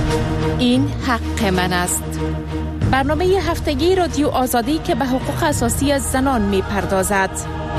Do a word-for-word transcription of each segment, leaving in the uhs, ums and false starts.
این حق من است. برنامه هفتگی رادیو آزادی که به حقوق اساسی زنان می پردازد.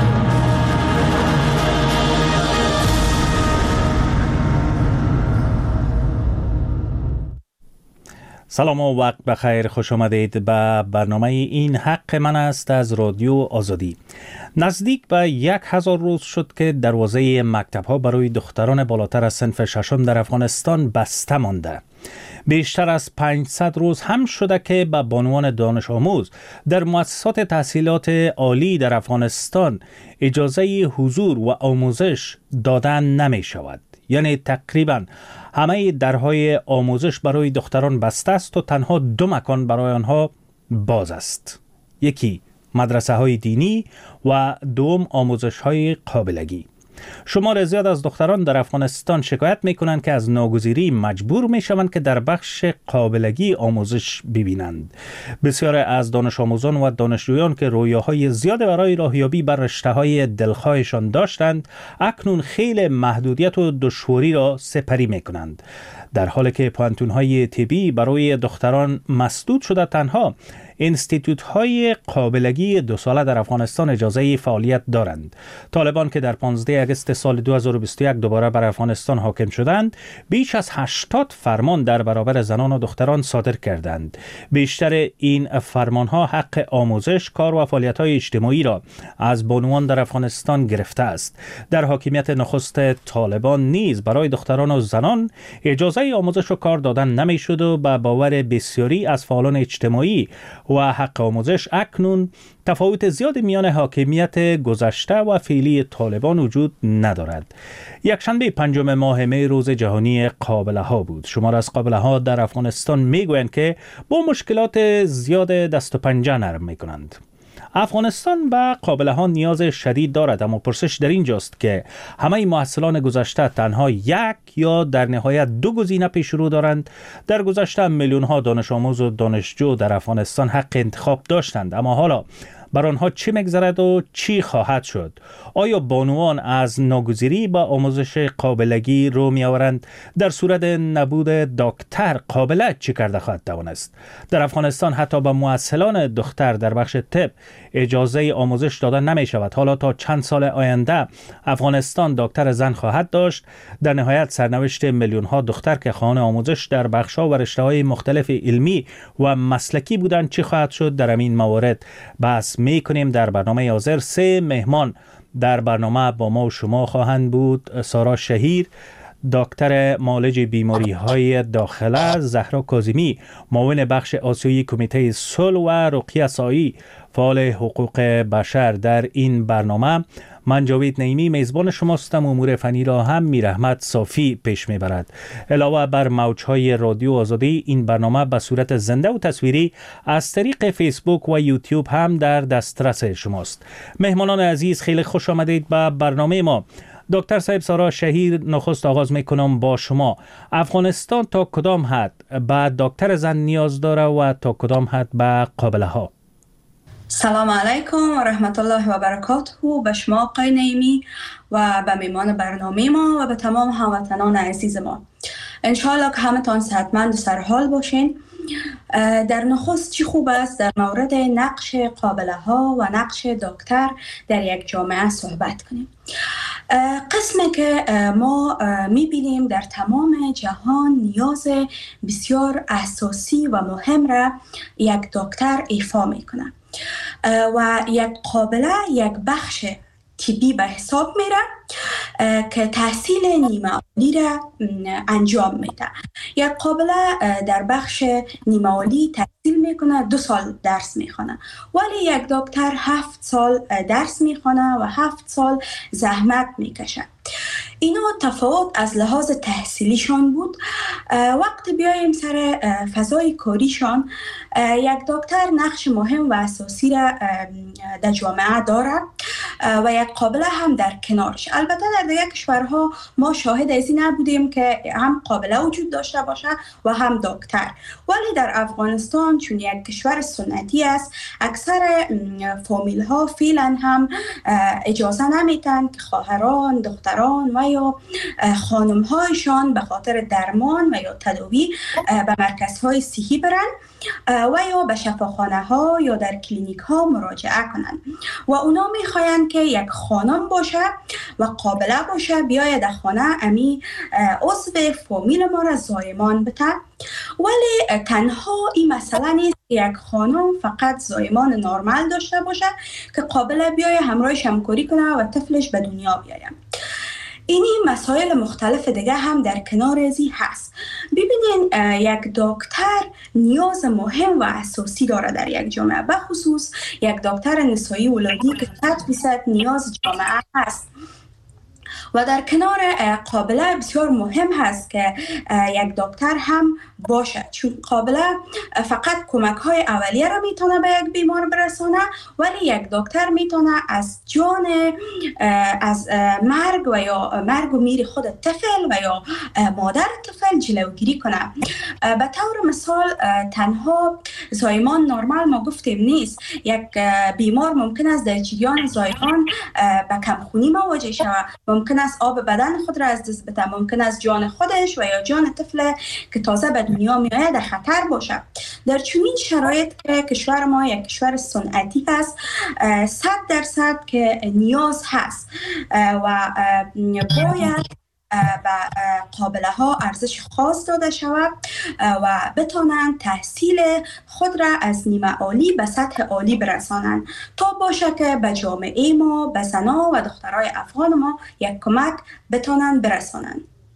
سلام و وقت بخیر، خوش آمدید به برنامه این حق من است از رادیو آزادی. نزدیک به یک هزار روز شد که دروازه مکتب ها برای دختران بالاتر از صنف ششم در افغانستان بسته مانده. بیشتر از پانصد روز هم شده که به بانوان دانش آموز در مؤسسات تحصیلات عالی در افغانستان اجازه حضور و آموزش دادن نمی شود. یعنی تقریبا همه درهای آموزش برای دختران بسته است و تنها دو مکان برای آنها باز است. یکی مدرسه های دینی و دوم آموزش های قابلگی. شمار زیاد از دختران در افغانستان شکایت می کنند که از ناگزیری مجبور می شوند که در بخش قابلگی آموزش ببینند. بسیار از دانش آموزان و دانشجویان که رویاهای زیاد برای راهیابی بر رشته‌های دلخواهشان داشتند، اکنون خیلی محدودیت و دشواری را سپری می کنند. در حالی که پوانتون‌های طبی برای دختران مسدود شده، تنها انستیتوت‌های قابلگی دو ساله در افغانستان اجازه فعالیت دارند. طالبان که در پانزده آگوست سال دو هزار و بیست و یک دوباره بر افغانستان حاکم شدند، بیش از هشتاد فرمان در برابر زنان و دختران صادر کردند. بیشتر این فرمانها حق آموزش، کار و فعالیت‌های اجتماعی را از بانوان در افغانستان گرفته است. در حاکمیت نخست طالبان نیز برای دختران و زنان اجازه آموزش و کار دادن نمی‌شد و به باور بسیاری از فعالان اجتماعی و حق آموزش اکنون تفاوت زیاد میان حاکمیت گذشته و فعلی طالبان وجود ندارد. یکشنبه پنجم ماه می روز جهانی قابله ها بود. شمار از قابله ها در افغانستان میگویند که با مشکلات زیاد دست و پنجه نرم میکنند. افغانستان به قابله ها نیاز شدید دارد، اما پرسش در اینجاست که همه محصلان گذشته تنها یک یا در نهایت دو گزینه پیش رو دارند. در گذشته میلیون ها دانش آموز و دانشجو در افغانستان حق انتخاب داشتند، اما حالا بر آنها چی میگذرد و چی خواهد شد؟ آیا بانوان از ناگزیری با آموزش قابلگی رو می آورند؟ در صورت نبود دکتر قابله چی کرده خواهد توانست؟ در افغانستان حتی به مؤهلان دختر در بخش طب اجازه آموزش دادن نمی شود. حالا تا چند سال آینده افغانستان دکتر زن خواهد داشت. در نهایت سرنوشت میلیون ها دختر که خواهان آموزش در بخش‌ها و رشته‌های مختلف علمی و مسلکی بودند چی خواهد شد؟ در این موارد بحث می کنیم. در برنامه حاضر سه مهمان در برنامه با ما و شما خواهند بود: سارا شهیر، دکتر معالج بیماری های داخله، زهرا کاظمی، معاون بخش آسیایی کمیته صلح و رقیه سایی، فعال حقوق بشر. در این برنامه من جاوید نعیمی میزبان شماستم. امور فنی را هم میرحمت صافی پیش میبرد. علاوه بر موجهای رادیو آزادی، این برنامه به صورت زنده و تصویری از طریق فیسبوک و یوتیوب هم در دسترس شماست. مهمانان عزیز، خیلی خوش آمدید به برنامه ما. دکتر صاحب سارا شهیر، نخست آغاز میکنم با شما. افغانستان تا کدام حد به دکتر زن نیاز داره و تا کدام حد به قابله ها؟ سلام علیکم و رحمت الله و برکاته به شما آقای نعیمی و به میمان برنامه ما و به تمام هموطنان عزیز ما. انشاءالله که همه تان صحتمند و سرحال باشین. در نخست چی خوب است در مورد نقش قابله ها و نقش دکتر در یک جامعه صحبت کنیم. قسمی که ما میبینیم در تمام جهان نیاز بسیار اساسی و مهم را یک دکتر ایفا میکنه و یک قابله یک بخش طبی به حساب میره که تحصیل نیمه عالی را انجام میده. یک قابله در بخش نیمه عالی تحصیل میکنه، دو سال درس میخونه، ولی یک دکتر هفت سال درس میخونه و هفت سال زحمت میکشه. اینا تفاوت از لحاظ تحصیلیشان بود. وقتی بیایم سر فضای کاریشان، یک دکتر نقش مهم و اساسی را در جامعه دارد. و یک قابله هم در کنارش. البته در دیگر کشورها ما شاهد از این نبودیم که هم قابله وجود داشته باشه و هم دکتر، ولی در افغانستان چون یک کشور سنتی است اکثر فامیل ها فعلا هم اجازه نمیتن که خواهران، دختران و یا خانم هایشان به خاطر درمان و یا تداوی به مرکزهای صحی برن و یا به شفاخانه ها یا در کلینیک ها مراجعه کنند و اونا میخواین که یک خانم باشه و قابله باشه بیاید در خانه امی عضو فامیل ما را زایمان بده. ولی تنها این مسئله نیست که یک خانم فقط زایمان نرمال داشته باشه که قابله بیاید همراهش همکاری کنه و طفلش به دنیا بیاید. اینی مسائل مختلف دیگه هم در کنار ازی هست. ببینین یک دکتر نیاز مهم و اساسی داره در یک جامعه، به خصوص یک دکتر نسایی ولادی که صد درصد نیاز جامعه هست و در کنار قابله بسیار مهم هست که یک دکتر هم باشه، چون قابله فقط کمک های اولیه را میتونه به یک بیمار برسانه، ولی یک دکتر میتونه از جان از مرگ و یا مرگ و میر خود طفل و یا مادر طفل جلوگیری کنه. به طور مثال تنها زایمان نرمال ما گفتیم نیست، یک بیمار ممکن است در جریان زایمان به کمخونی مواجه شود، ممکن است آب بدن خود را از دست بده، ممکن است جان خودش و یا جان طفل که تازه به دنیا میآید در خطر باشه. در چنین شرایط که کشور ما یک کشور صنعتی است، صد درصد که نیاز هست و باید به قابله ها ارزش خاص داده شود و بتانند تحصیل خود را از نیمه عالی به سطح عالی برسانند تا باشه که به جامعه ما، به زنان و دخترای افغان ما یک کمک بتانند برسانند.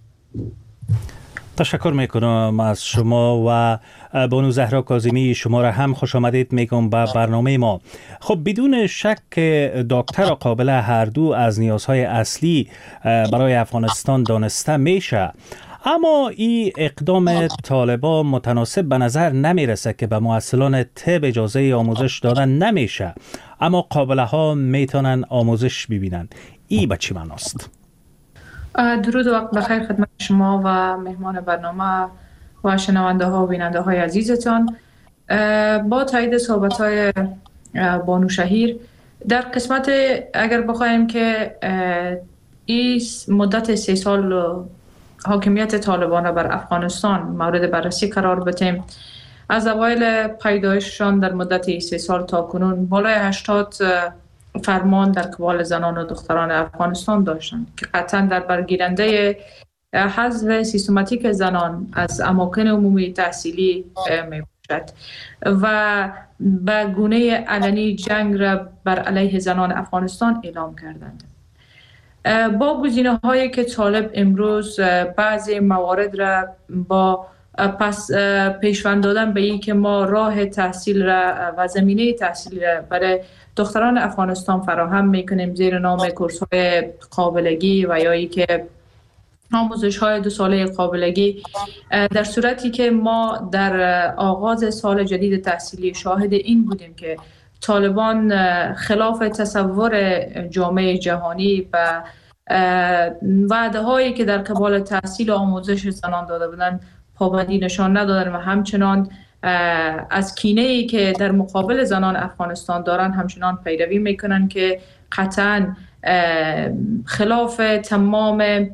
تشکر میکنم از شما و بانو زهرا کاظمی، شما را هم خوش آمدید میگم به برنامه ما. خب بدون شک دکتر و قابله هر دو از نیازهای اصلی برای افغانستان دانسته میشه، اما این اقدام طالبان متناسب به نظر نمیرسه که به مؤثران طب اجازه آموزش دادن نمیشه اما قابله ها میتونن آموزش ببینن. این به چی معناست؟ درود و وقت بخیر خدمت شما و مهمان برنامه و شنونده ها و بیننده های عزیزتان. با تایید صحبت های بانو شهیر در قسمت اگر بخوایم که این مدت سه سال حاکمیت طالبان بر افغانستان مورد بررسی قرار بدیم، از اوایل پیدایششان در مدت سه سال تا کنون بالای هشتاد فرمان در قبال زنان و دختران افغانستان داشتند که قطعا در برگیرنده حذف سیستماتیک زنان از اماکن عمومی تحصیلی می باشد و به گونه علنی جنگ را بر علیه زنان افغانستان اعلام کردند. با گزینه هایی که طالب امروز بعضی موارد را با پس پیشوند دادن به این که ما راه تحصیل را و زمینه تحصیل را برای دختران افغانستان فراهم میکنیم زیر نام کورس های قابلگی و یا ای که آموزش های دو ساله قابلگی، در صورتی که ما در آغاز سال جدید تحصیلی شاهد این بودیم که طالبان خلاف تصور جامعه جهانی و وعده هایی که در قبال تحصیل و آموزش زنان داده بودند پابندی نشان ندادن و همچنان از کینه‌ای که در مقابل زنان افغانستان دارن همچنان پیروی میکنن که قطعاً خلاف تمام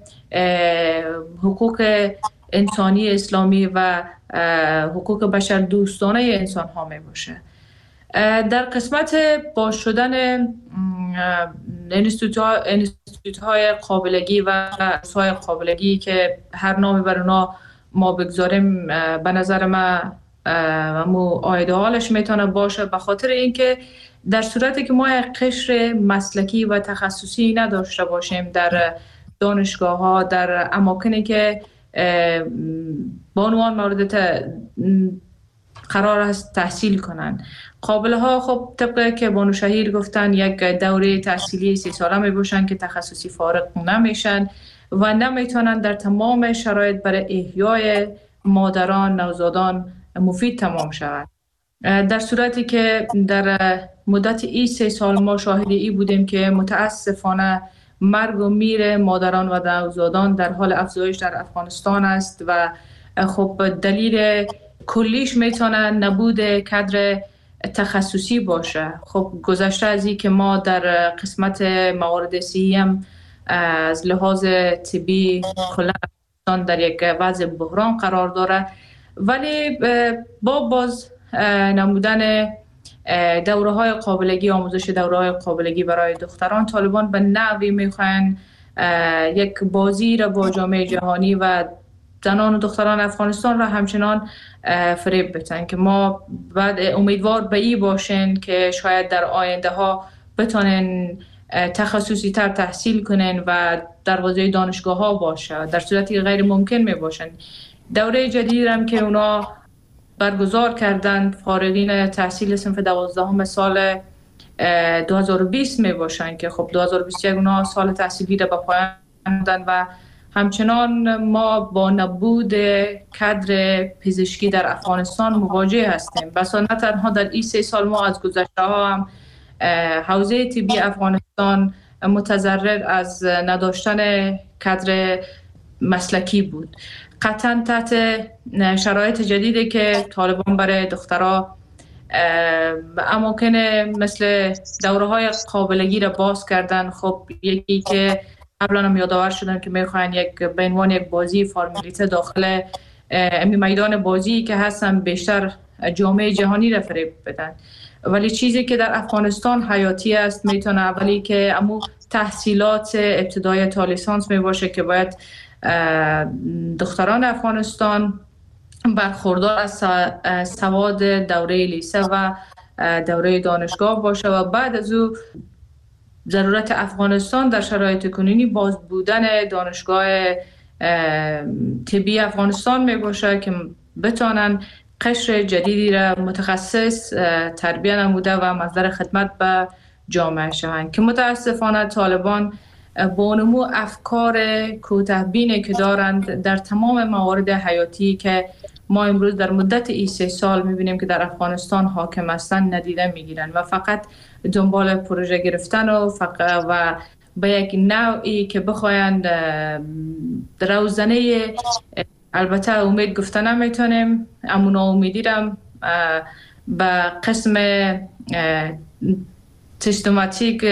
حقوق انسانی اسلامی و حقوق بشر دوستانه انسان ها می باشه. در قسمت باز شدن انستیتوت های قابلگی و کورس های قابلگی که هر نامی بر اونا ما بگذاریم، به نظر من مو ایدئالش میتونه باشه، به خاطر اینکه در صورتی که ما قشر مسلکی و تخصصی نداشته باشیم در دانشگاه ها، در اماکنی که بانوان مورد قرار است تحصیل کنند، قابله ها خب طبق که بانو شهیر گفتن یک دوره تحصیلی سی ساله می باشن که تخصصی فارغ نمیشن و نمیتونن در تمام شرایط برای احیای مادران نوزادان مفید تمام شود. در صورتی که در مدت این سه سال ما شاهد ای بودیم که متاسفانه مرگ و میر مادران و نوزادان در حال افزایش در افغانستان است و خب دلیل کلیش میتونه نبود کادر تخصصی باشه. خب گذشته از این که ما در قسمت موارد صحی هم از لحاظ طبی کلا در یک وضع بحران قرار داره، ولی با باز نمودن دوره های قابلگی، آموزش دوره های قابلگی برای دختران، طالبان به نوعی میخواین یک بازی را با جامعه جهانی و زنان و دختران افغانستان را همچنان فریب بتن که ما بعد امیدوار به این باشین که شاید در آینده ها بتونن تخصصی تر تحصیل کنن و در حوزه دانشگاه ها باشه، در صورتی غیر ممکن می باشن. دوره جدید هم که اونا برگزار کردند فارغین تحصیل صنف دوازدهم سال دو هزار و بیست می باشن که خب دو هزار و بیست و یک اونا سال تحصیلی را به پایان بردن و همچنان ما با نبود کادر پزشکی در افغانستان مواجه هستیم. بس نه تنها در این سه سال ما از گذشته ها هم حوزه طبی افغانستان متضرر از نداشتن کادر مسلکی بود. قطعا تحت شرایط جدیدی که طالبان برای دخترها اماکن مثل دوره های قابلگی را باز کردن، خب یکی که قبلا هم یادآور شدن که میخواین یک به عنوان یک بازی فرمولیته داخل امی میدان بازی که هستن بیشتر جامعه جهانی را فریب بدن، ولی چیزی که در افغانستان حیاتی است میتونه اولی که امو تحصیلات ابتدایی تا لیسانس می باشه که باید دختران افغانستان برخوردار از سواد دوره لیسه و دوره دانشگاه باشه و بعد از او ضرورت افغانستان در شرایط کنونی باز بودن دانشگاه طبی افغانستان می باشه که بتونن قشر جدیدی را متخصص تربیت نموده و مصدر خدمت به جامعه شوند که متاسفانه طالبان با نمو افکار کوتاه‌بینی که دارند در تمام موارد حیاتی که ما امروز در مدت این سه سال می‌بینیم که در افغانستان حاکم هستند ندیده می‌گیرن و فقط دنبال پروژه گرفتن و فقط و به یک نوعی که بخواید روزنه، البته امید گفته نمیتونیم، اما ناامیدی را به قسم سیستماتیک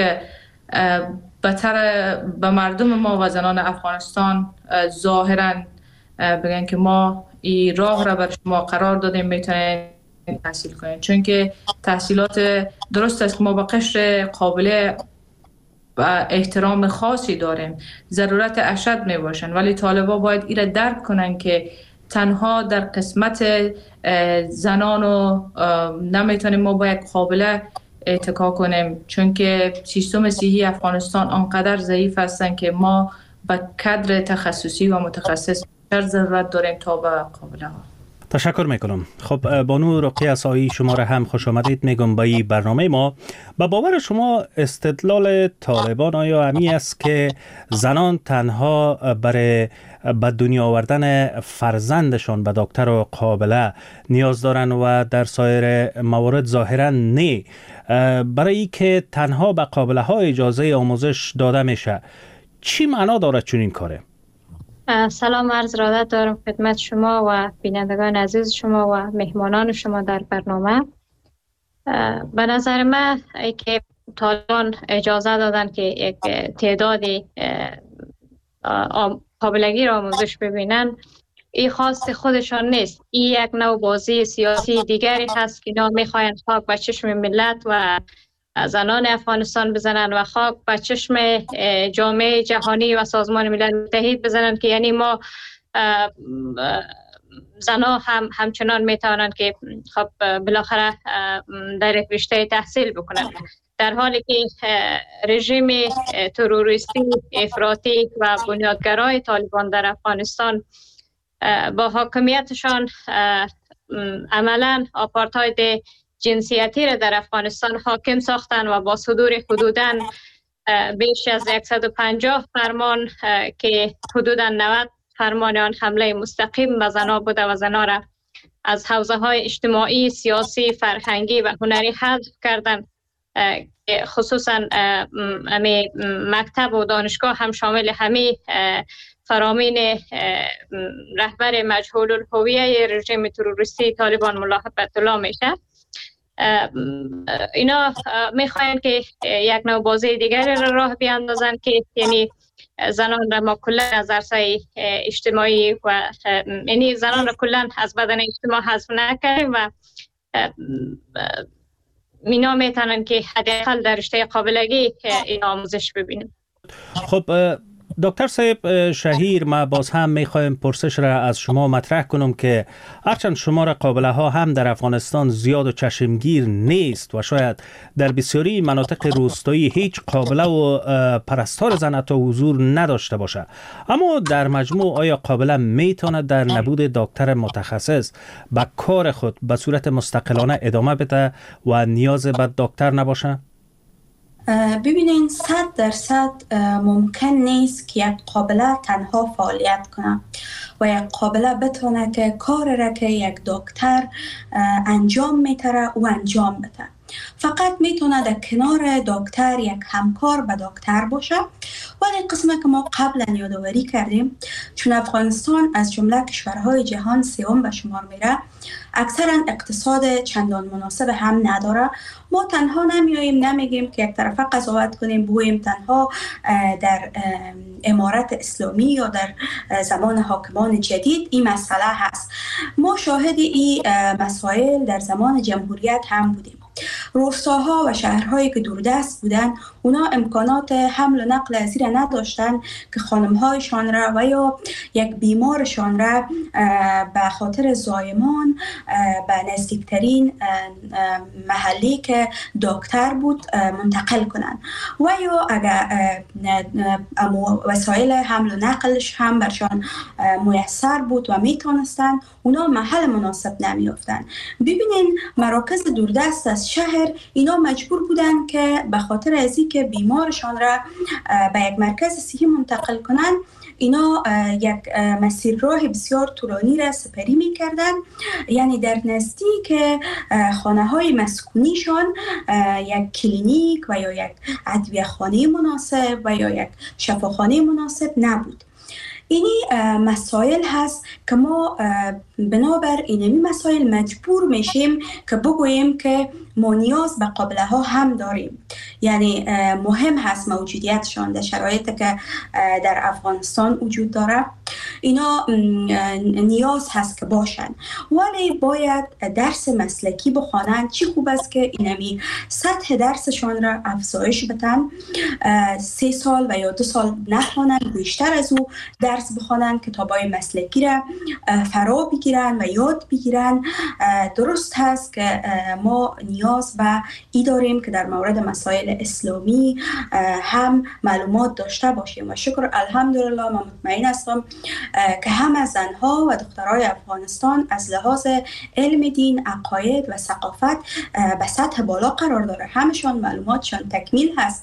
بهتر به مردم ما و زنان افغانستان ظاهرا بگن که ما این راه را بر شما قرار دادیم میتونید تحصیل کنید، چون که تحصیلات درست است که ما با قشر قابل و احترام خاصی داریم، ضرورت اشد می باشن، ولی طالبا باید ایره درک کنن که تنها در قسمت زنان و نمیتونیم ما با یک قابله اتکا کنیم، چون که سیستم صحی افغانستان آنقدر ضعیف هستن که ما به کادر تخصصی و متخصص بیشتر ضرورت داریم تا به قابله ها. تشکر میکنم. خب بانو رقیه عصایی، شما را هم خوش آمدید میگم به این برنامه ما. به باور شما استدلال طالبان آیا همی است که زنان تنها برای به دنیا آوردن فرزندشان به دکتر و قابله نیاز دارن و در سایر موارد ظاهرا نه، برای که تنها به قابله ها اجازه آموزش داده میشه؟ چی معنا داره چون این کاره؟ سلام عرض ارادت دارم خدمت شما و بینندگان عزیز شما و مهمانان شما در برنامه. به نظر من که طالبان اجازه دادن که یک تعدادی قابلگی را آموزش ببینن، این خاص خودشان نیست، این یک نوع بازی سیاسی دیگری هست که اینا میخواین خاک به چشم ملت و زنان افغانستان بزنن و خاک به چشم جامعه جهانی و سازمان ملل متحد بزنن که یعنی ما زنها هم همچنان میتوانند که خب بالاخره در یک رشته تحصیل بکنن، در حالی که رژیم تروریستی افراطی و بنیادگرای طالبان در افغانستان با حاکمیتشان عملا آپارتاید جنسیتی را در افغانستان حاکم ساختن و با صدور حدوداً بیش از صد و پنجاه فرمان که حدوداً نود فرمان آن حمله مستقیم به زنها بوده و زنها را از حوزه های اجتماعی، سیاسی، فرهنگی و هنری حذف کردن. خصوصا امی مکتب و دانشگاه هم شامل همه فرامین رهبر مجهول الهویه رژیم تروریستی طالبان ملا هیبت الله میشه. اینا میخواین که یک نوع بازی دیگری را راه بیاندازن که یعنی زنان را ما کلا از عرصه اجتماعی و یعنی زنان را کلا از بدن اجتماع حذف نکنیم و اینا میتونن که حداقل در رشته قابلگی این آموزش ببینیم. خب دکتر صاحب شهیر، ما باز هم میخوایم پرسش را از شما مطرح کنم که هرچند شمار قابله ها هم در افغانستان زیاد و چشمگیر نیست و شاید در بسیاری مناطق روستایی هیچ قابله و پرستار زن حتی حضور نداشته باشه، اما در مجموع آیا قابله میتونه در نبود دکتر متخصص به کار خود به صورت مستقلانه ادامه بده و نیاز به دکتر نباشه؟ ببینین صد درصد ممکن نیست که یک قابله تنها فعالیت کنه و یک قابله بتونه که کار را که یک دکتر انجام میتره و انجام بده. فقط میتونه در کنار دکتر یک همکار به دکتر باشه. ولی قسمه که ما قبلا یادآوری کردیم، چون افغانستان از جمله کشورهای جهان سوم به شمار میره، اکثرا اقتصاد چندان مناسب هم نداره. ما تنها نمیاییم نمیگیم که یک طرفه قضاوت کنیم بگوییم تنها در امارت اسلامی یا در زمان حاکمان جدید این مسئله هست. ما شاهد این مسائل در زمان جمهوریت هم بودیم. روستاها و شهرهایی که دوردست بودن، اونا امکانات حمل و نقل از زیر نداشتن که خانمهایشان را و یا یک بیمارشان را به خاطر زایمان به نزدیکترین محلی که دکتر بود منتقل کنند و یا اگر وسایل حمل و نقلش هم برشان میسر بود و میتونستن، اونا محل مناسب نمیافتن. ببینین مراکز دوردست از شهر اینا مجبور بودن که به خاطر از اینکه بیمارشان را به یک مرکز صحی منتقل کنن، اینا یک مسیر راه بسیار طولانی را سپری می کردن. یعنی در نزدیک خانه های مسکونیشان یک کلینیک و یا یک ادویه خانه مناسب و یا یک شفاخانه مناسب نبود. اینی مسائل هست که ما بنابر اینمی مسائل مجبور میشیم که بگوییم که ما نیاز به قابله ها هم داریم. یعنی مهم هست موجودیتشان در شرایطی که در افغانستان وجود داره. اینا نیاز هست که باشن، ولی باید درس مسلکی بخوانن. چی خوب است که اینمی سطح درسشان را افزایش بدن، سه سال و یا دو سال نخوانن، بیشتر از او درس بخوانن، کتابای مسلکی را فرا بگیرن و یاد بگیرن. درست هست که ما نیاز به ای داریم که در مورد مسائل اسلامی هم معلومات داشته باشیم و شکر الحمدلله من مطمئن هستم که هم زنها و دخترای افغانستان از لحاظ علم دین، عقاید و ثقافت به سطح بالا قرار داره. همشان معلوماتشان تکمیل هست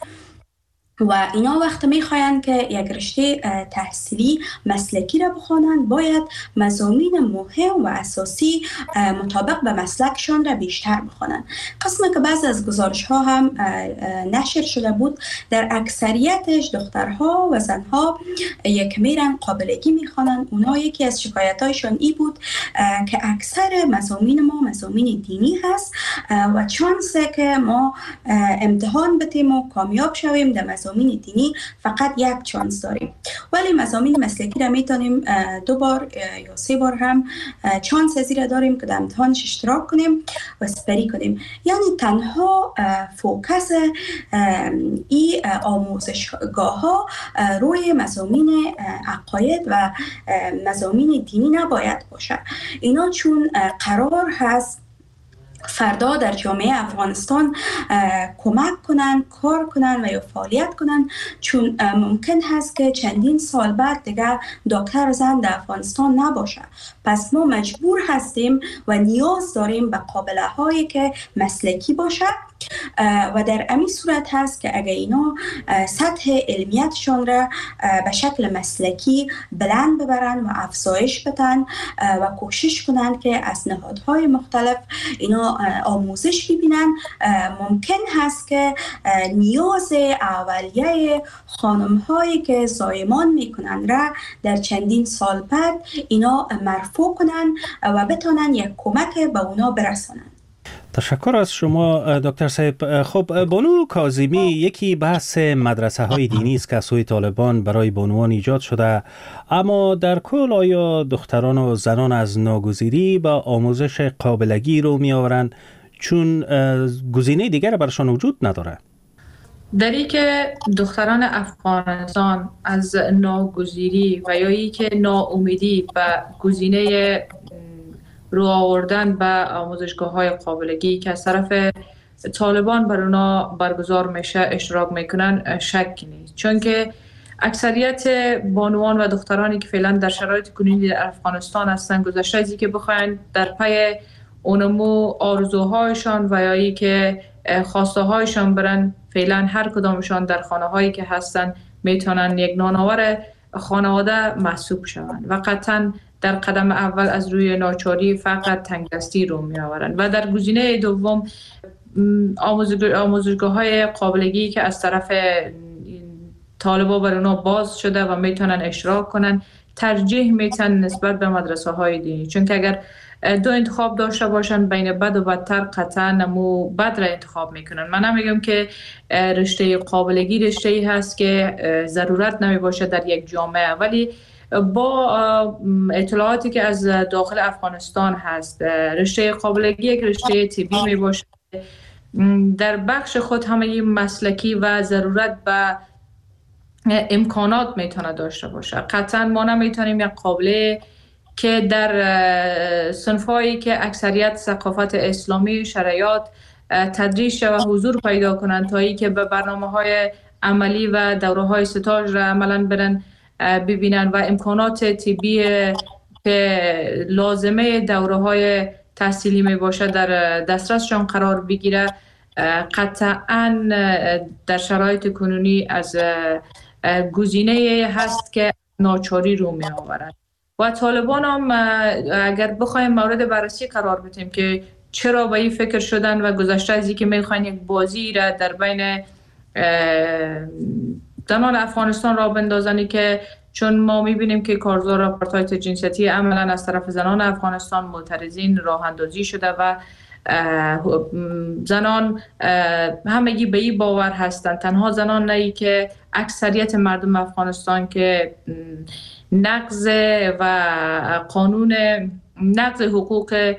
و اینا وقت میخواین که یک رشته تحصیلی مسلکی را بخوانند، باید مضامین مهم و اساسی مطابق به مسلکشان را بیشتر بخوانند. قسمی که بعض از گزارش ها هم نشر شده بود، در اکثریتش دخترها و زنها یک میرن قابلگی میخوانند. اونا یکی از شکایتایشان ای بود که اکثر مضامین ما مضامین دینی هست و چانسه که ما امتحان بتیم و کامیاب شویم در مضامین دینی فقط یک چانس داریم، ولی مضامین مسلکی را میتونیم دو بار یا سه بار هم چانس زیر داریم که در امتحانش اشتراک کنیم و سپری کنیم. یعنی تنها فوکس ای آموزشگاه ها روی مضامین عقاید و مضامین دینی نباید باشه. اینا چون قرار هست فردا در جامعه افغانستان کمک کنن، کار کنن و یا فعالیت کنن، چون ممکن هست که چندین سال بعد دیگه دکتر زن در افغانستان نباشه. پس ما مجبور هستیم و نیاز داریم به قابله هایی که مسلکی باشه و در همین صورت هست که اگر اینا سطح علمیتشان را به شکل مسلکی بلند ببرن و افزایش بدن و کوشش کنند که از نهادهای مختلف اینا آموزش ببینن، ممکن هست که نیاز اولیه خانم هایی که زایمان میکنن را در چندین سال بعد اینا مرفوع کنن و بتونن یک کمک به اونا برسونن. تشکر از شما دکتر صاحب. خب بانو کاظمی، یکی بحث مدرسه های دینی است که از سوی طالبان برای بانوان ایجاد شده، اما در کل آیا دختران و زنان از ناگزیری با آموزش قابلگی رو می آورند چون گزینه دیگر برشان وجود نداره؟ در این که دختران افغانستان از ناگزیری و یا ای که ناامیدی به گزینه رو آوردن به آموزشگاه های قابلگی که از طرف طالبان بر اونا برگزار میشه اشتراک میکنن شک نیست، چون که اکثریت بانوان و دخترانی که فعلا در شرایط کنونی در افغانستان هستن گذشته از که بخواین در پی اونمو آرزوهایشان و یا ای که خواسته هایشان برن، فعلا هر کدامشان در خانه هایی که هستن میتونن یک نانآور خانواده محسوب شوند و قطعا در قدم اول از روی ناچاری فقط تنگدستی رو می آورند و در گزینه دوم آموزشگاه های قابلگی که از طرف طالبا بر اونا باز شده و میتونن اشتراک کنن ترجیح میتن نسبت به مدرسه های دینی، چون که اگر دو انتخاب داشته باشن بین بد و بدتر قطعا نمو بد را انتخاب میکنن. من نمیگم که رشته قابلگی رشته ای هست که ضرورت نمی باشه در یک جامعه، ولی با اطلاعاتی که از داخل افغانستان هست رشته قابلگی یک رشته طبی می باشه در بخش خود همه مسلکی و ضرورت به امکانات میتونه داشته باشه. قطعا ما نمیتونیم یک قابله که در صنفایی که اکثریت ثقافت اسلامی شرایط تدریس و حضور پیدا کنند تا ای که به برنامه های عملی و دوره های ستاژ را عملا برن ببینن و امکانات طبی که لازمه دوره های تحصیلی می باشه در دسترسشان قرار بگیره، قطعا در شرایط کنونی از گزینه هست که ناچاری رو می آورد. و طالبان هم اگر بخوایم مورد بررسی قرار بدیم که چرا به این فکر شدن و گذشته از اینکه میخواین یک بازی را در بین زنان افغانستان را بندازنی که چون ما میبینیم که کارزار آپارتاید جنسیتی عملا از طرف زنان افغانستان معترضین راه اندازی شده و زنان همگی به این باور هستند، تنها زنان نه که اکثریت مردم افغانستان که نقض و قانون نقض حقوق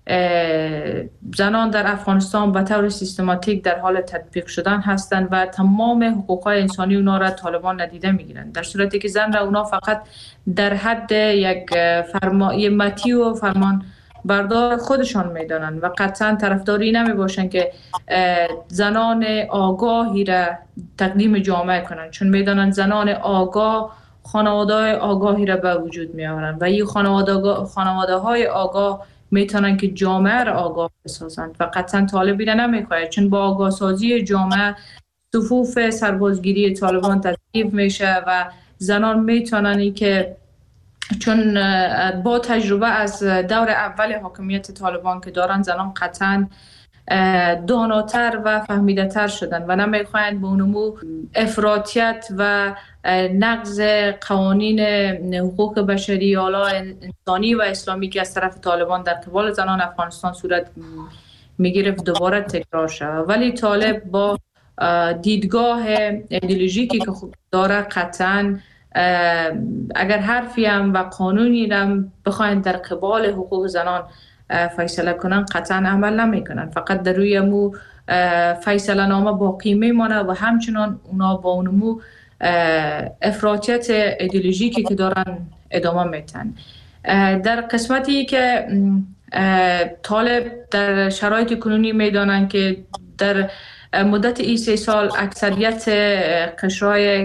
زنان در افغانستان به طور سیستماتیک در حال تطبیق شدن هستند و تمام حقوق‌های انسانی اونا را طالبان ندیده میگیرند، در صورتی که زن را اونا فقط در حد یک فرمای مطیع و فرمان بردار خودشان میدانند و قطعا طرفداری نمی باشند که زنان آگاهی را تقدیم جامعه کنند، چون میدانند زنان آگاه خانواده آگاهی را به وجود می آورند و این خانواده های آگاه میتونن که جامعه را آگاه بسازند و قطعا طالبی را نمیخواهد، چون با آگاه سازی جامعه صفوف سربازگیری طالبان تضعیف میشه و زنان میتونن که چون با تجربه از دور اول حاکمیت طالبان که دارن زنان قطعا داناتر و فهمیده تر شدن و نمیخواهند به اونمو افراطیت و نقض قوانین حقوق بشری اعلی انسانی و اسلامی که از طرف طالبان در قبال زنان افغانستان صورت میگرفت دوباره تکرار شود. ولی طالب با دیدگاه ایدئولوژیکی که داره قطعا اگر حرفی هم و قانونی هم بخواین در قبال حقوق زنان فیصله کنن قطعا عمل نمی کنن، فقط در روی مو فیصله نامه باقی میمانه و همچنان اونا با اونمو افراطیت ایدئولوژیکی که دارن ادامه میتن. در قسمتی که طالب در شرایط کنونی میدانن که در مدت ای سه سال اکثریت قشرهای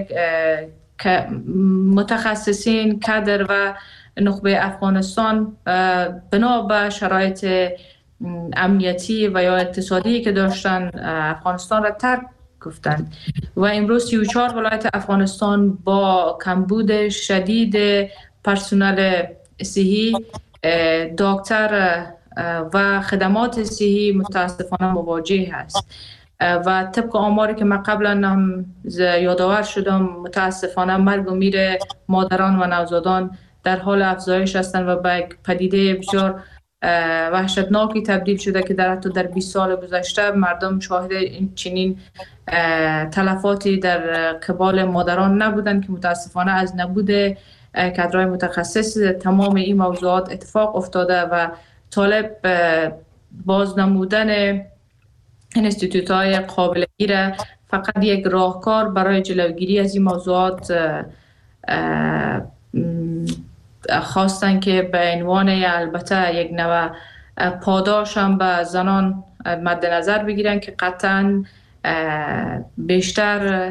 متخصصین کادر و نخبه افغانستان بنا به شرایط امنیتی و یا اقتصادی که داشتن افغانستان را ترک گفتند و امروز سی و چهار ولایت افغانستان با کمبود شدید پرسنل صحی، دکتر و خدمات صحی متاسفانه مواجه هست و طبق آماری که من قبلا هم یادآور شدم متاسفانه مرگ و میر مادران و نوزادان در حال افزایش هستند و به پدیده بسیار وحشتناکی تبدیل شده که در حتی در بیست سال گذشته مردم شاهد این چنین تلفاتی در قبال مادران نبودند که متاسفانه از نبود کادرهای متخصص تمام این موضوعات اتفاق افتاده و طالب باز نمودن انستیتوت های قابل گیره فقط یک راهکار برای جلوگیری از این موضوعات خواستن که به عنوان البته یک نوع پاداش هم به زنان مد نظر بگیرن که قطعا بیشتر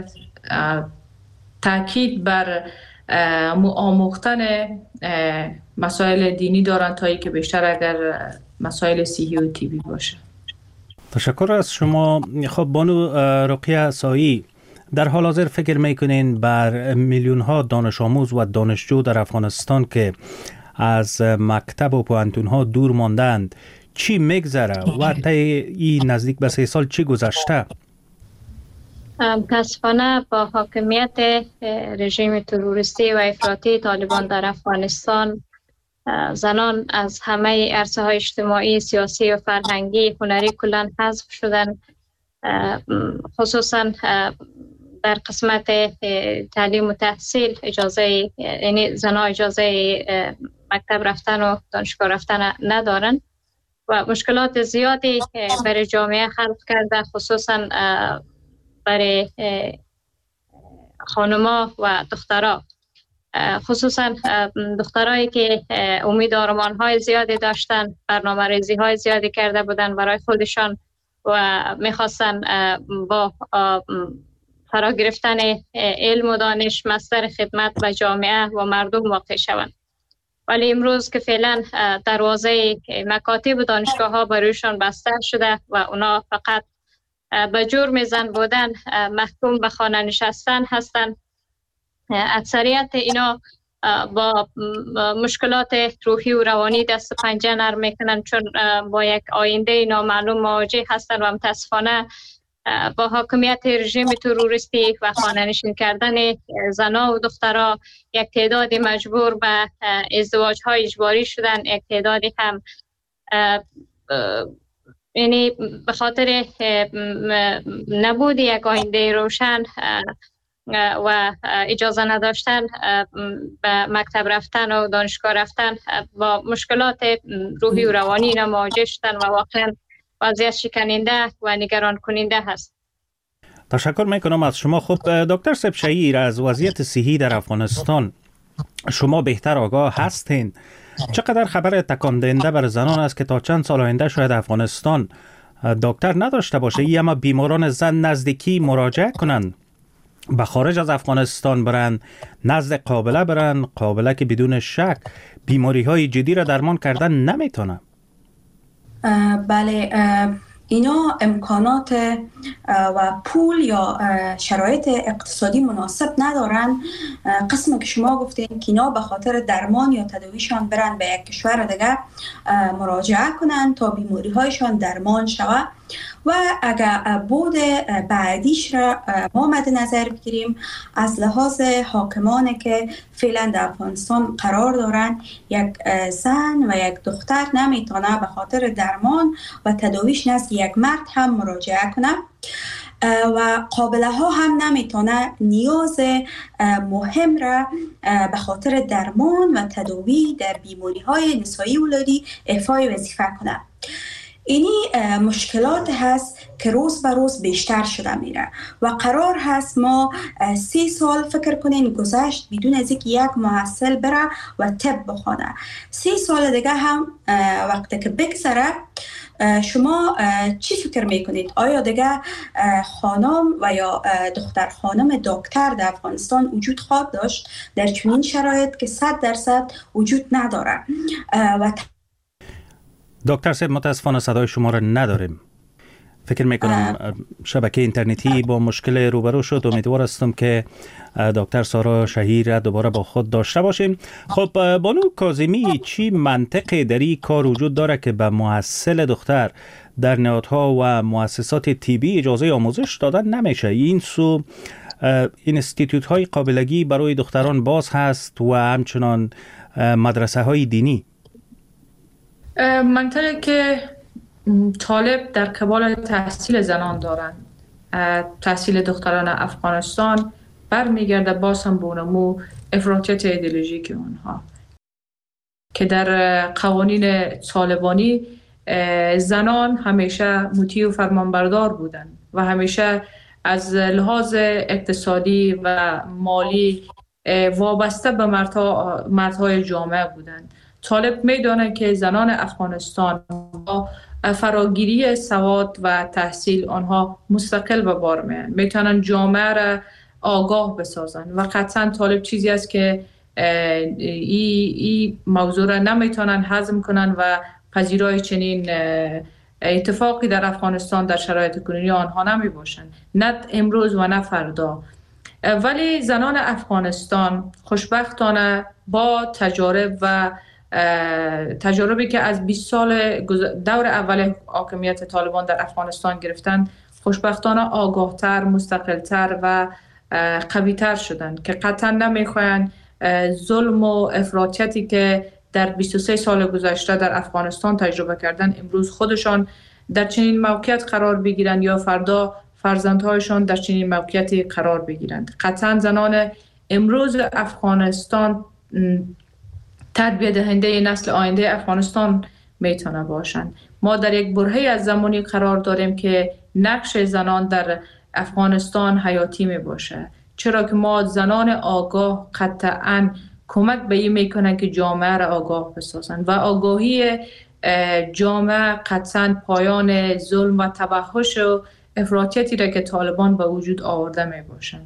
تاکید بر آموختن مسائل دینی دارن تا ای که بیشتر اگر مسائل صحی و طبی باشه. تشکر از شما. خب بانو رقیه عصایی، در حال حاضر فکر میکنین بر میلیون ها دانش آموز و دانشجو در افغانستان که از مکتب و پوهنتون ها دور ماندند چی میگذره و طی این نزدیک به سه سال چی گذشته؟ متاسفانه با حاکمیت رژیم تروریستی و افراطی طالبان در افغانستان زنان از همه عرصه های اجتماعی، سیاسی و فرهنگی، هنری کلاً حذف شدن. خصوصاً در قسمت تعلیم و تحصیل اجازه، یعنی زنها اجازه مکتب رفتن و دانشگاه رفتن ندارن و مشکلات زیادی برای جامعه خلق کرده، خصوصاً برای خانما و دخترها، خصوصا دخترایی که امید و آرمان‌های زیادی داشتن، برنامه‌ریزی های زیادی کرده بودن برای خودشان و میخواستن با فرا گرفتن علم و دانش مصدر خدمت به جامعه و مردم واقع شوند. ولی امروز که فعلا دروازه مکاتب و دانشگاه ها برایشان بسته شده و اونا فقط به جرم زن بودن محکوم به خانه نشستن هستند. اکثریت اینا با مشکلات روحی و روانی دست و پنجه نرم میکنن، چون با یک آینده نامعلوم مواجه هستند و متاسفانه با حاکمیت رژیم تروریستی و خانه نشین کردن زنها و دخترها یک تعدادی مجبور به ازدواج های اجباری شدن، یک تعدادی هم یعنی به خاطر نبود یک آینده روشن و اجازه نداشتن به مکتب رفتن و دانشگاه رفتن با مشکلات روحی و روانی اینا مواجه شدن و واقعا وضعیت شکننده و نگران کننده هست. تشکر میکنم از شما. خب دکتر صاحب شهیر، از وضعیت صحی در افغانستان شما بهتر آگاه هستین. چقدر خبر تکان دهنده بر زنان است که تا چند سال آینده شاید افغانستان دکتر نداشته باشه، یا اما بیماران زن نزدیکی مراجعه کنند به خارج از افغانستان برن، نزد قابله برن، قابله که بدون شک بیماری های جدی را درمان کردن نمیتونه. بله، اینا امکانات و پول یا شرایط اقتصادی مناسب ندارن. قسم که شما گفتین که اینا به خاطر درمان یا تداویشان برن به یک کشور دیگه مراجعه کنن تا بیماری هایشان درمان شود و اگر بود بعدیش را ما مد نظر بگیریم از لحاظ حاکمانی که فعلا در افغانستان قرار دارن، یک زن و یک دختر نمیتونه به خاطر درمان و تداویش نزد یک مرد هم مراجعه کنه و قابله ها هم نمیتونه نیاز مهم را به خاطر درمان و تداوی در بیماری های نسایی ولادی ایفای وظیفه کنه. اینی مشکلات هست که روز به روز بیشتر شده میره و قرار هست ما سی سال فکر کنین گذشت بدون از اینکه یک محصل بره و طب بخونه. سی سال دیگه هم وقتی که بگذره شما چی فکر میکنید؟ آیا دیگه خانم و یا دختر خانم دکتر در افغانستان وجود خواهد داشت در چنین شرایط که صد درصد وجود نداره؟ و دکتر صاحب متاسفانه صدای شما را نداریم. فکر میکنم شبکه اینترنتی با مشکل روبرو شد. امیدوار هستم که دکتر سارا شهیر را دوباره با خود داشته باشیم. خب بانو کاظمی، چی منطقی در این کار وجود داره که به محصل دختر در نهادها و مؤسسات طبی اجازه آموزش دادن نمیشه؟ این سو اینستیتوت های قابلگی برای دختران باز هست و همچنان مدرسه های دینی. منطقه که طالب در قبال تحصیل زنان دارند، تحصیل دختران افغانستان برمیگرده باز هم به نمو افراطیت ایدئولوژیک اونها که در قوانین طالبانی زنان همیشه مطیع و فرمانبردار بودند و همیشه از لحاظ اقتصادی و مالی وابسته به مردهای جامعه بودند. طالب میدانه که زنان افغانستان با فراگیری سواد و تحصیل آنها مستقل به بار میان، میتونن جامعه را آگاه بسازن و قطعا طالب چیزی است که این ای موضوع را نمیتونن هضم کنن و پذیرای چنین اتفاقی در افغانستان در شرایط کنونی آنها نمی باشند، نه امروز و نه فردا. ولی زنان افغانستان خوشبختانه با تجارب و تجاربی که از بیست سال دور اول حاکمیت طالبان در افغانستان گرفتن، خوشبختانه آگاهتر، مستقلتر و قویتر شدن که قطعا نمیخواین ظلم و افراطیتی که در بیست و سه سال گذشته در افغانستان تجربه کردن امروز خودشان در چنین موقعیت قرار بگیرند یا فردا فرزندهایشان در چنین موقعیتی قرار بگیرند. قطعا زنان امروز افغانستان تربیت دهنده نسل آینده افغانستان میتونه باشند. ما در یک برهه از زمانی قرار داریم که نقش زنان در افغانستان حیاتی می باشه، چرا که ما زنان آگاه قطعاً کمک به این میکنن که جامعه را آگاه بسازن و آگاهی جامعه قطعاً پایان ظلم و تبهش و افراطیتی را که طالبان به وجود آورده می باشن.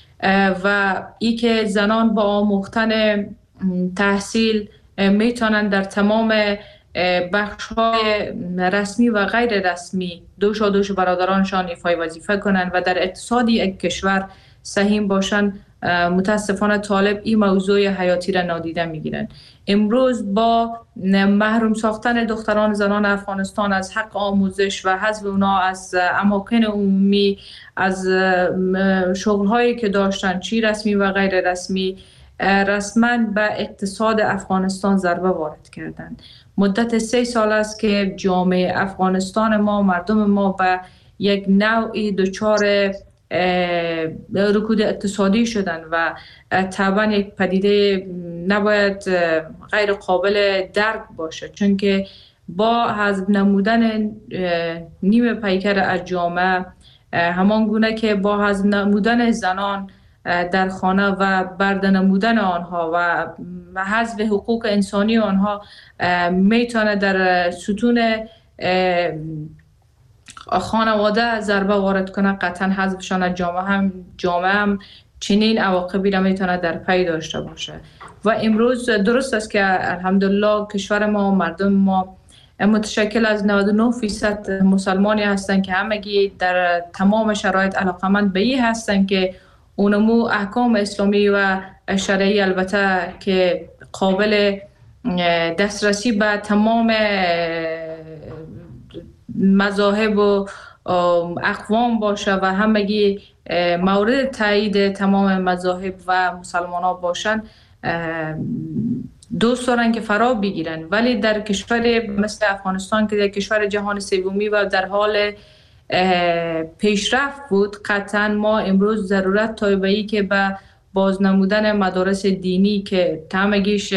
و ای که زنان با آموختن تحصیل میتونن در تمام بخش‌های رسمی و غیر رسمی دوشا دوش برادرانشان ایفای وظیفه کنند و در اقتصادی یک کشور سهیم باشند. متاسفانه طالب این موضوع حیاتی را نادیده میگیرند. امروز با محروم ساختن دختران زنان افغانستان از حق آموزش و حذف اونا از اماکن عمومی، از شغل‌هایی که داشتن چی رسمی و غیر رسمی، رسما به اقتصاد افغانستان ضربه وارد کردند. مدت سه سال است که جامعه افغانستان ما، مردم ما به یک نوعی دچار رکود اقتصادی شدن و طبعا یک پدیده نباید غیر قابل درک باشه، چون که با حذف نمودن نیمه پیکر از جامعه، همان گونه که با حذف نمودن زنان در خانه و بردنمودن آنها و حذف حقوق انسانی آنها میتونه در ستون خانواده ضربه وارد کنه، قطعا حذفشان از جامعه هم جامعه هم چنین عواقبی را میتونه در پی داشته باشه. و امروز درست است که الحمدلله کشور ما و مردم ما متشکل از نود و نه فیصد مسلمانی هستند که همگی در تمام شرایط علاقمند به این هستند که اونمو احکام اسلامی و شرعی البته که قابل دسترسی به تمام مذاهب و اقوام باشه و همگی مورد تایید تمام مذاهب و مسلمان ها باشن، دوست دارن که فرا بگیرن. ولی در کشور مثل افغانستان که در کشور جهان سومی و در حال پیشرفت بود، قطعا ما امروز ضرورت تایبه‌ای که به بازنمودن مدارس دینی که همگیش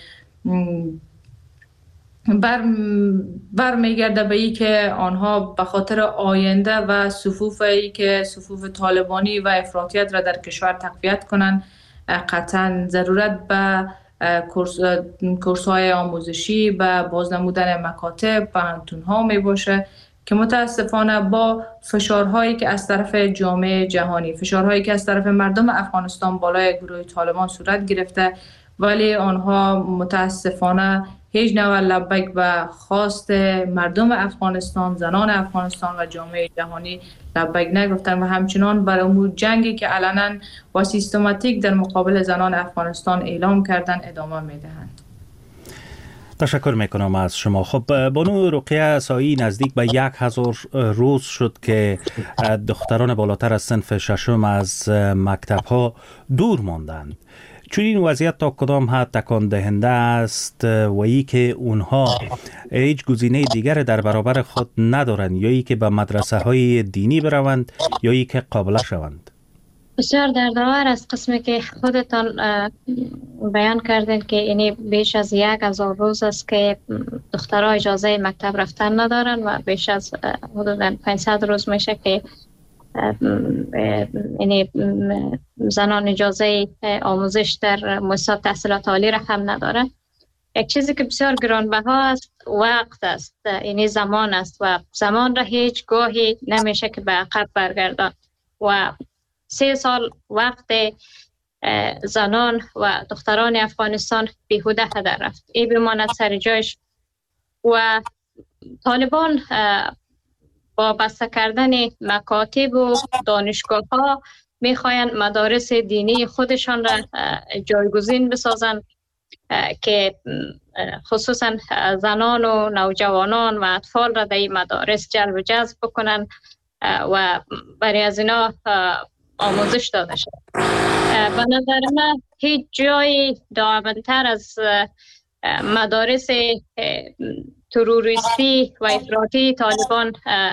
بر بر میگرده به ای که آنها به خاطر آینده و صفوف ای که صفوف طالبانی و افراطیت را در کشور تقویت کنند، قطعا ضرورت به کورس کورس‌های آموزشی، به بازنمودن مکاتب، پانتون‌ها می باشه که متاسفانه با فشارهایی که از طرف جامعه جهانی، فشارهایی که از طرف مردم افغانستان بالای گروه طالبان صورت گرفته، ولی آنها متاسفانه هیچ نوع لبک به خواست مردم افغانستان، زنان افغانستان و جامعه جهانی لبک نگفتن و همچنان بر امور جنگی که علنا و سیستماتیک در مقابل زنان افغانستان اعلام کردن ادامه میدهند. تشکر میکنم از شما. خب بانو رقیه سایی، نزدیک به یک هزار روز شد که دختران بالاتر از صنف ششم از مکتب ها دور ماندند. چون این وضعیت تا کدام حد تکان دهنده است و ای که اونها هیچ گزینه دیگر در برابر خود ندارند، یا ای که به مدرسه های دینی بروند یا ای که قابله شوند؟ بسیار دردآور است قسمی که خودتان بیان کردین که اینی بیش از یک هزار روز است که دخترها اجازه مکتب رفتن ندارن و بیش از حدود پانصد روز میشه که اینی زنان اجازه آموزش در مؤسسات تحصیلات عالی را هم ندارن. یک چیزی که بسیار گرانبها است وقت است، اینی زمان است و زمان را هیچ گاهی نمیشه که به عقب برگردان و سه سال وقت زنان و دختران افغانستان بیهوده هدر رفت. این بماند سر جایش و طالبان با بسته کردن مکاتب و دانشگاه ها میخواین مدارس دینی خودشان را جایگزین بسازند که خصوصا زنان و نوجوانان و اطفال را در این مدارس جلب و جذب بکنن و برای از اینا آموزش داده شد. به نظر من هیچ جای دعوتر از مدارس تروریستی و افراطی طالبان،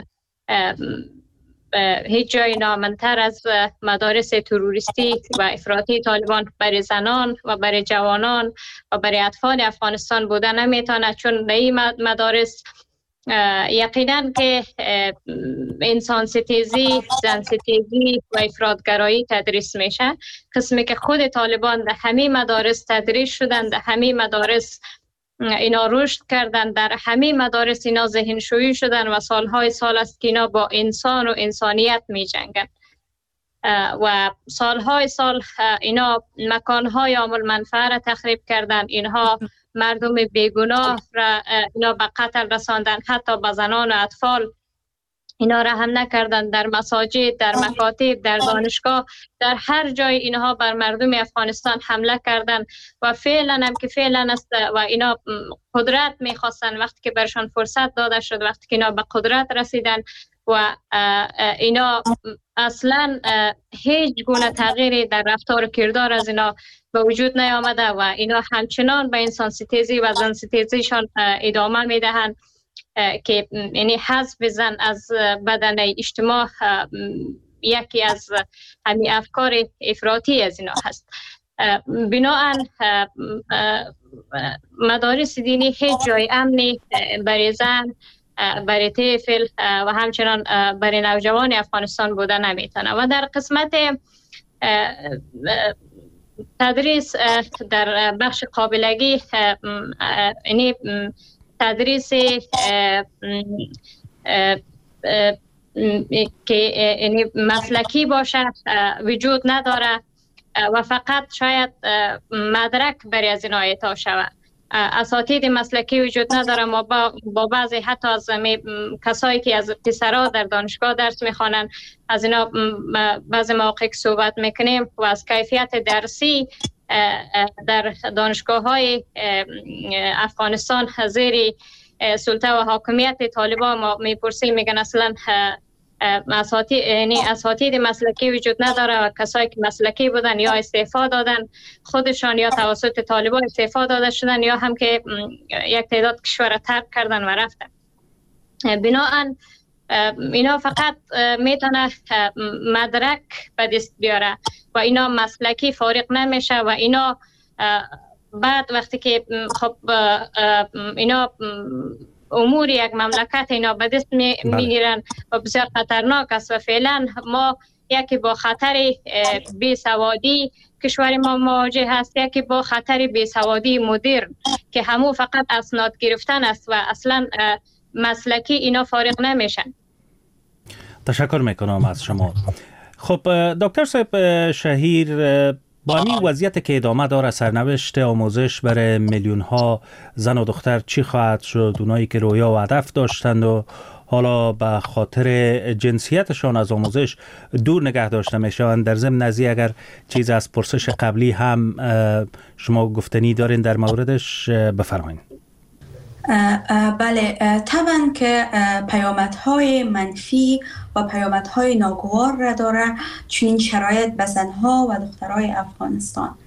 هیچ جای نامنتر از مدارس تروریستی و افراطی طالبان برای زنان و برای جوانان و برای اطفال افغانستان بودن نمیتونه، چون در این مدارس یقینا که انسان ستیزی، زن ستیزی و افراطگرایی تدریس میشه. قسمی که خود طالبان در همه مدارس تدریس شدن، در همه مدارس اینا رشد کردن، در همه مدارس اینا ذهنشویی شدن و سالهای سال است که اینا با انسان و انسانیت می جنگن و سالهای سال اینا مکانهای عامل منفعه را تخریب کردن، اینها مردم بیگناه را اینا به قتل رساندن، حتی به زنان و اطفال اینا را هم نکردن. در مساجد، در مکاتب، در دانشگاه، در هر جای اینها بر مردم افغانستان حمله کردن و فعلا هم که فعلا است و اینا قدرت میخواستن. وقتی که برشان فرصت داده شد، وقتی که اینا به قدرت رسیدن و اینا اصلا هیچ گونه تغییری در رفتار و کردار از اینا به وجود نیامده و اینا همچنان به انسان ستیزی و زن ستیزیشان ادامه میدهند که یعنی حذف زن از بدن اجتماع یکی از همین افکار افراطی از اینا هست. بنابراین مدارس دینی هیچ جای امنی برای زن، برای طفل و همچنان برای نوجوان افغانستان بوده نمیتونه. و در قسمت تدریس در بخش قابلگی، یعنی تدریس که یعنی مسلکی باشه وجود نداره و فقط شاید مدرک برای از اینا اعطا شود. اساتید مسلکی وجود نداره. ما با, با بعضی حتی از کسایی که از پسرها در دانشگاه درس میخوانن از اینا بعضی مواقع صحبت میکنیم و از کیفیت درسی در دانشگاه های افغانستان زیر سلطه و حاکمیت طالبان ما میپرسیم، میگن اصلا اساتید یعنی اساتید مسلکی وجود نداره و کسایی که مسلکی بودن یا استعفا دادن خودشان یا توسط طالبان استعفا داده شدن یا هم که یک تعداد کشور را ترک کردن و رفتن. بنابراین اینا فقط میتونه مدرک به دست بیاره و اینا مسلکی فارغ نمیشه و اینا بعد وقتی که خب اینا امور یک مملکت اینا به دست میگیرن و بسیار خطرناک است و فعلا ما یکی با خطر بیسوادی کشور ما مواجه هست، یکی با خطر بیسوادی مدرن که همون فقط اسناد گرفتن است و اصلا مسلکی اینا فارغ نمیشن. تشکر میکنم از شما. خب دکتر صاحب شهیر، با همین وضعیت که ادامه داره، سرنوشت آموزش برای میلیون ها زن و دختر چی خواهد شد؟ اونایی که رویا و هدف داشتند و حالا به خاطر جنسیتشان از آموزش دور نگه داشته میشوند. در ضمن نزی اگر چیز از پرسش قبلی هم شما گفتنی دارین در موردش بفرمایید. بله، طبعا که پیامدهای منفی و پیامدهای ناگوار را داره چنین شرایط به زنها و دخترای افغانستان.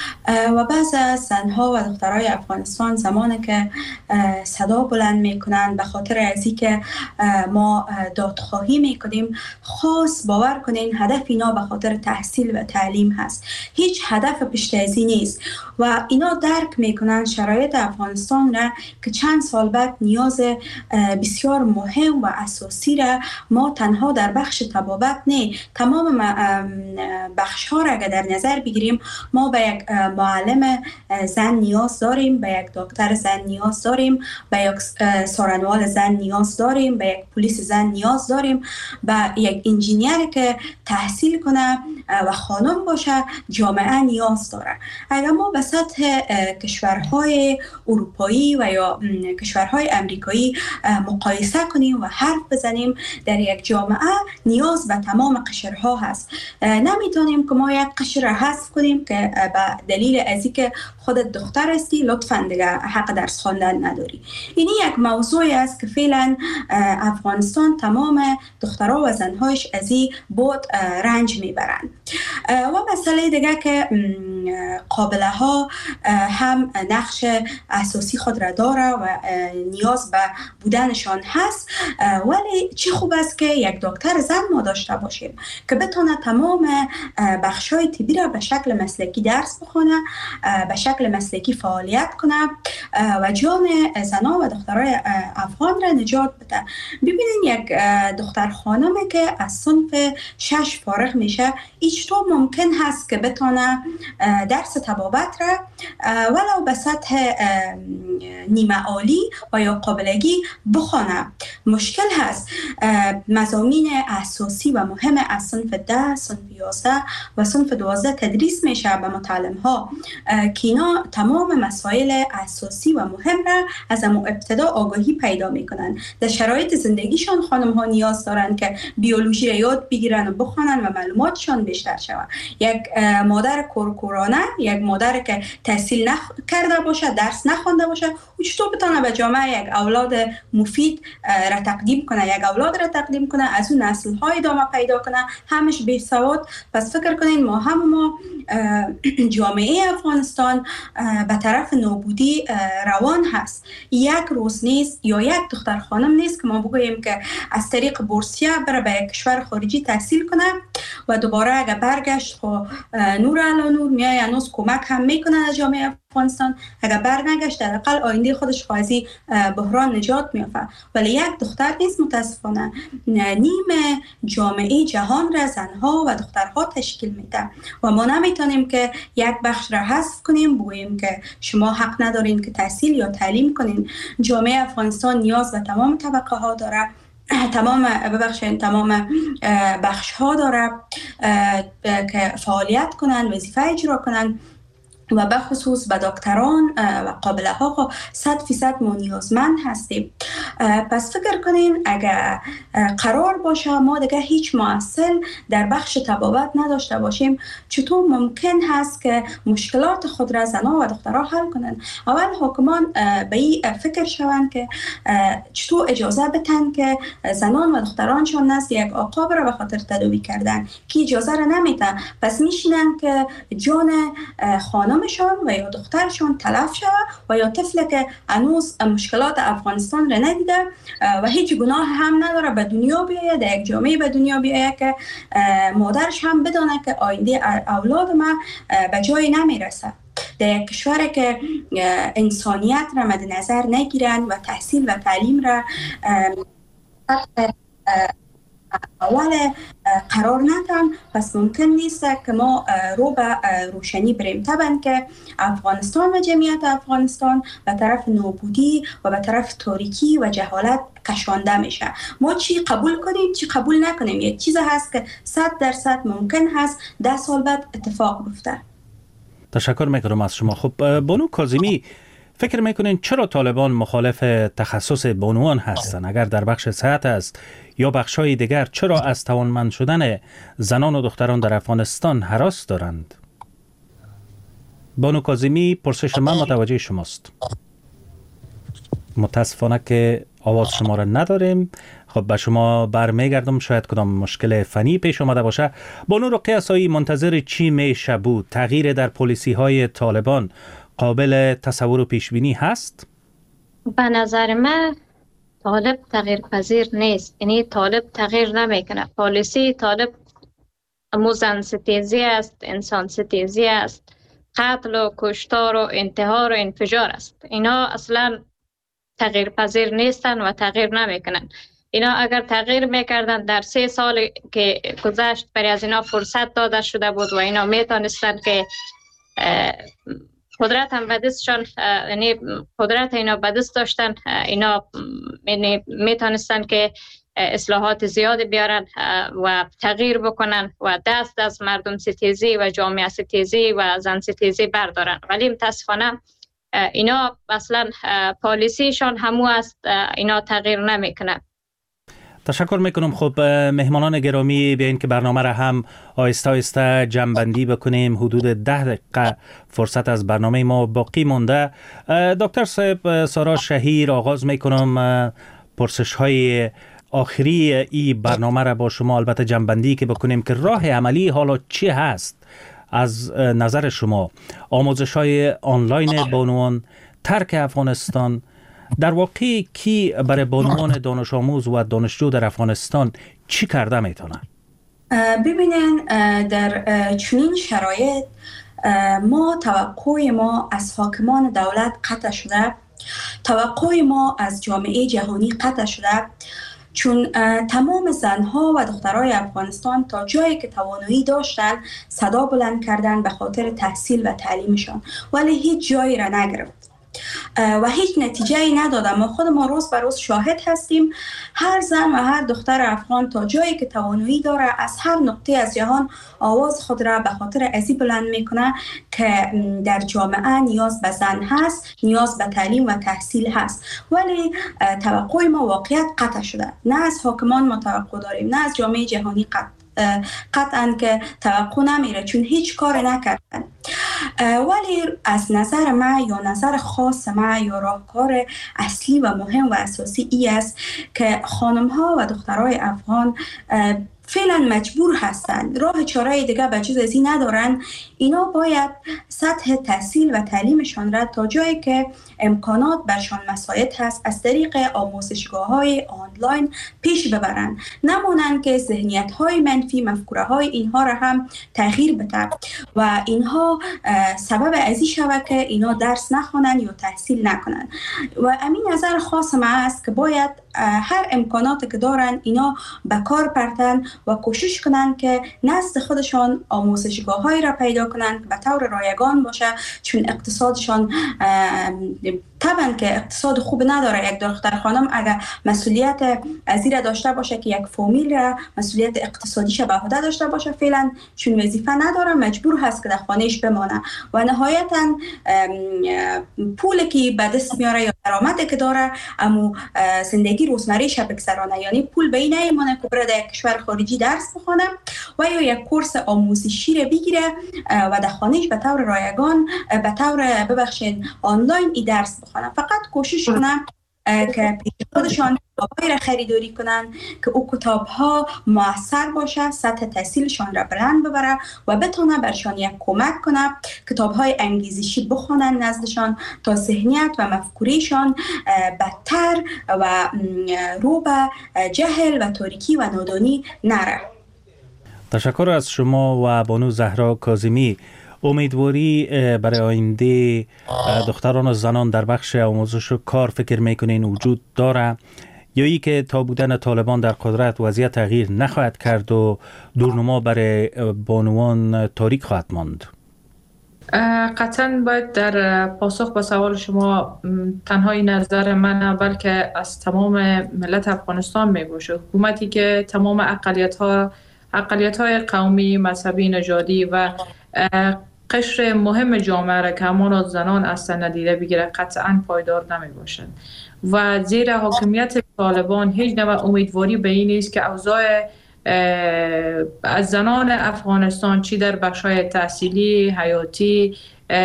و بعض از زنها و دخترای افغانستان زمانی که صدا بلند میکنن به خاطر ازی که ما دادخواهی میکنیم، خاص باور کنین هدف اینا به خاطر تحصیل و تعلیم هست، هیچ هدف پشت ازی نیست و اینا درک میکنن شرایط افغانستان را که چند سال بعد نیاز بسیار مهم و اساسی را ما تنها در بخش طبابت نه، تمام بخش ها را اگر در نظر بگیریم، ما به یک معلم زن نیاز داریم، به یک دکتر زن نیاز داریم، به یک سارنوال زن نیاز داریم، به یک پلیس زن نیاز داریم، به یک انجینیر که تحصیل کنه و خانم باشه جامعه نیاز داره. اگر ما به سطح کشورهای اروپایی و یا کشورهای امریکایی مقایسه کنیم و حرف بزنیم، در یک جامعه نیاز به تمام قشرها هست. نمیتونیم که ما یک قشر را حذف کنیم که به دلیل ازی که خودت دختر هستی لطفاً دیگه حق درس خواندن نداری. این یک موضوعی است که فعلا افغانستان تمام دخترها و زنهایش ازی بود رنج میبرند. و مسئله دیگه که قابله ها هم نقش اساسی خود را داره و نیاز به بودنشان هست، ولی چی خوب است که یک دکتر زن ما داشته باشیم که بتونه تمام بخشای طبی را به شکل مسلکی درس بخونه، به شکل مسلکی فعالیت کنه و جان زنان و دخترای افغان را نجات بده. ببینین یک دختر خانمی که از صنف شش فارغ میشه، هیچ طور ممکن هست که بتونه درس طبابت را ولو به سطح نیمه عالی و یا قابلگی بخونه. مشکل هست مضامین اساسی و مهم از صنف ده، صنف یازده و صنف دوازده تدریس میشه به متعلم ها که اینا تمام مسائل اساسی و مهم را از امو ابتدا آگاهی پیدا میکنن. در شرایط زندگیشان خانم ها نیاز دارن که بیولوژی را یاد بگیرن و بخونن و معلوماتشان بیشتر شود. یک مادر کورکورانه، یک مادر که تحصیل نکرده باشه، درس نخوانده باشه، او چطور بتونه به جامعه یک اولاد مفید را تقدیم کنه، یک اولاد را تقدیم کنه، از اون نسل های ادامه پیدا کنه، همش بی سواد. پس فکر کنین ما هم ما جامعه افغانستان به طرف نابودی روان هست. یک روز نیست یا یک دختر خانم نیست که ما بگوییم که از طریق بورسیه بره به یک کشور خارجی تحصیل کنه و دوباره اگه برگشت خو نور علی نور میای هنوز کمک هم میکنه از جامعه افغانستان. اگر برنگشت در اقل آینده خودش خواهی بحران نجات میافه، ولی یک دختر نیست. متاسفانه نیم جامعه جهان را زنها و دخترها تشکیل میده و ما نمیتونیم که یک بخش را حذف کنیم بگوییم که شما حق ندارین که تحصیل یا تعلیم کنین. جامعه افغانستان نیاز به تمام طبقه ها داره، تمام ببخشید تمام بخش ها داره که فعالیت کنن، وظیفه اجرا کنن و به خصوص به دکتران و قابله ها صد فیصد ما نیازمند هستیم. پس فکر کنین اگر قرار باشه ما دیگه هیچ معسل در بخش طبابت نداشته باشیم، چطور ممکن هست که مشکلات خود را زنان و دخترها حل کنن؟ اول حکمان به این فکر شوند که چطور اجازه بتن که زنان و دخترانشان نزد یک آقا بره به خاطر تداوی کردن که اجازه را نمیتن. پس میشینن که جان خانم شان و یا دخترشان تلف شود و یا طفل که هنوز مشکلات افغانستان را ندیده و هیچ گناه هم نداره به دنیا بیاید، در یک جامعه به دنیا بیاید که مادرش هم بدانه که آینده اولاد ما به جای نمیرسه. در یک کشور که انسانیت را مد نظر نگیرند و تحصیل و تعلیم را اول قرار ندن، پس ممکن نیست که ما رو به روشنی بریم. طبعا که افغانستان و جمعیت افغانستان به طرف نابودی و به طرف تاریکی و جهالت کشانده میشه. ما چی قبول کنیم چی قبول نکنیم یک چیز هست که صد درصد ممکن هست ده سال بعد اتفاق بیفته. تشکر میکنم از شما. خب بانو کاظمی، فکر میکنین چرا طالبان مخالف تخصص بانوان هستند؟ اگر در بخش صحت است یا بخش‌های دیگر، چرا از توانمند شدن زنان و دختران در افغانستان هراس دارند؟ بانو کاظمی، پرسش من متوجه شماست. متاسفانه که آواز شما را نداریم. خب به شما برمیگردم، شاید کدام مشکل فنی پیش اومده باشه. بانو رقیه عصایی، منتظر چی میشه بود؟ تغییر در پالیسی های طالبان قابل تصور و پیش بینی هست؟ به نظر من طالب تغییر پذیر نیست. یعنی طالب تغییر نمیکنه. پالیسی طالب زن ستیزی است، انسان ستیزی است، قتل و کشتار و انتحار و انفجار است. اینا اصلا تغییر پذیر نیستن و تغییر نمیکنن. اینا اگر تغییر میکردن در سه سال که گذشت برای از اینا فرصت داده شده بود و اینا میتونستن که قدرت هم به دستشان، یعنی قدرت اینا به دست داشتن، اینا میتونستن که اصلاحات زیادی بیارن و تغییر بکنن و دست از مردم ستیزی و جامعه ستیزی و زن ستیزی بردارن. ولی متاسفانه اینا اصلا پالیسیشان همو است، اینا تغییر نمیکنن. تشکر میکنم. خب مهمانان گرامی، بیاین که برنامه را هم آهسته آهسته جمع‌بندی بکنیم. حدود ده دقیقه فرصت از برنامه ما باقی مونده. دکتر صاحب سارا شهیر، آغاز میکنم پرسش های آخری این برنامه را با شما البته جمع‌بندی که بکنیم که راه عملی حالا چی هست از نظر شما؟ آموزش های آنلاین بانوان، ترک افغانستان، در واقع کی برای بانوان دانش آموز و دانشجو در افغانستان چی کرده میتونه؟ ببینین، در چنین شرایط ما توقع ما از حاکمان دولت قطع شده، توقع ما از جامعه جهانی قطع شده، چون تمام زنها و دخترای افغانستان تا جایی که توانایی داشتن صدا بلند کردن به خاطر تحصیل و تعلیمشان، ولی هیچ جایی را نگرفت و هیچ نتیجه ای ندادم. ما خود ما روز بر روز شاهد هستیم. هر زن و هر دختر افغان تا جایی که توانایی داره از هر نقطه از جهان آواز خود را به خاطر ازی بلند میکنه که در جامعه نیاز به زن هست، نیاز به تعلیم و تحصیل هست. ولی توقع ما واقعیت قطع شده. نه از حاکمان ما توقع داریم، نه از جامعه جهانی قطع قطعاً که توقع نمیره، چون هیچ کار نکردن. ولی از نظر ما یا نظر خاص ما یا راهکار اصلی و مهم و اساسی ای است که خانم ها و دخترای افغان فعلا مجبور هستند، راه چاره دیگه بجز از این ندارن. اینا باید سطح تحصیل و تعلیمشان را تا جایی که امکانات برشان مساعد هست از طریق آموزشگاه های آنلاین پیش ببرن، نمونن که ذهنیت های منفی، مفکوره های اینها را هم تغییر بده و اینها سبب ازی شود که اینا درس نخوانن یا تحصیل نکنن. و همین نظر خاص ما است که باید هر امکاناتی که دارن اینا به کار پرتن و کوشش کنن که نزد خودشان آموزشگاه هایی را پیدا کنن که به طور رایگان باشه، چون اقتصادشان طبعا که اقتصاد خوب نداره. یک دختر خانم اگر مسئولیت از این را داشته باشه که یک فامیل را مسئولیت اقتصادیش به عهده داشته باشه، فعلا چون وظیفه نداره مجبور هست که در خانهش بمانه و نهایتا پولی که به دست میاره یا درآمدی که داره اما زندگی روزمره‌اش بگذرانه، یعنی پول به این نمیمونه که بره در کشور خارجی درس بخونه و یا یک کورس آموزشی را بگیره و در خانهش به طور رایگان به طور ببخشید آنلاین ای درس بخونه. فقط کوشش کنم که پیش خودشان کتاب‌هایی را خریداری کنن که او کتاب‌ها مؤثر باشه، سطح تحصیلشان را بلند ببره و بتونه برشان یک کمک کنه کتاب‌های انگیزشی بخونن نزدشان تا ذهنیت و مفکوریشان بدتر و رو به جهل و تاریکی و نادانی نره. تشکر از شما و بانو زهرا کاظمی. امیدواری برای آینده دختران و زنان در بخش آموزش و کار فکر میکنین وجود داره یا ای که تا بودن طالبان در قدرت وضعیت تغییر نخواهد کرد و دورنما برای بانوان تاریک خواهد ماند؟ قطعا باید در پاسخ به سوال شما تنهای نظر من بلکه از تمام ملت افغانستان میباشه. حکومتی که تمام اقلیت ها اقلیت های قومی، مذهبی، نژادی و قشر مهم جامعه را که همانا زنان اصلا ندیده بگیره قطعا پایدار نمی باشد و زیر حاکمیت طالبان هیچ نوع امیدواری به این نیست که اوضاع از زنان افغانستان چی در بخش‌های تحصیلی، حیاتی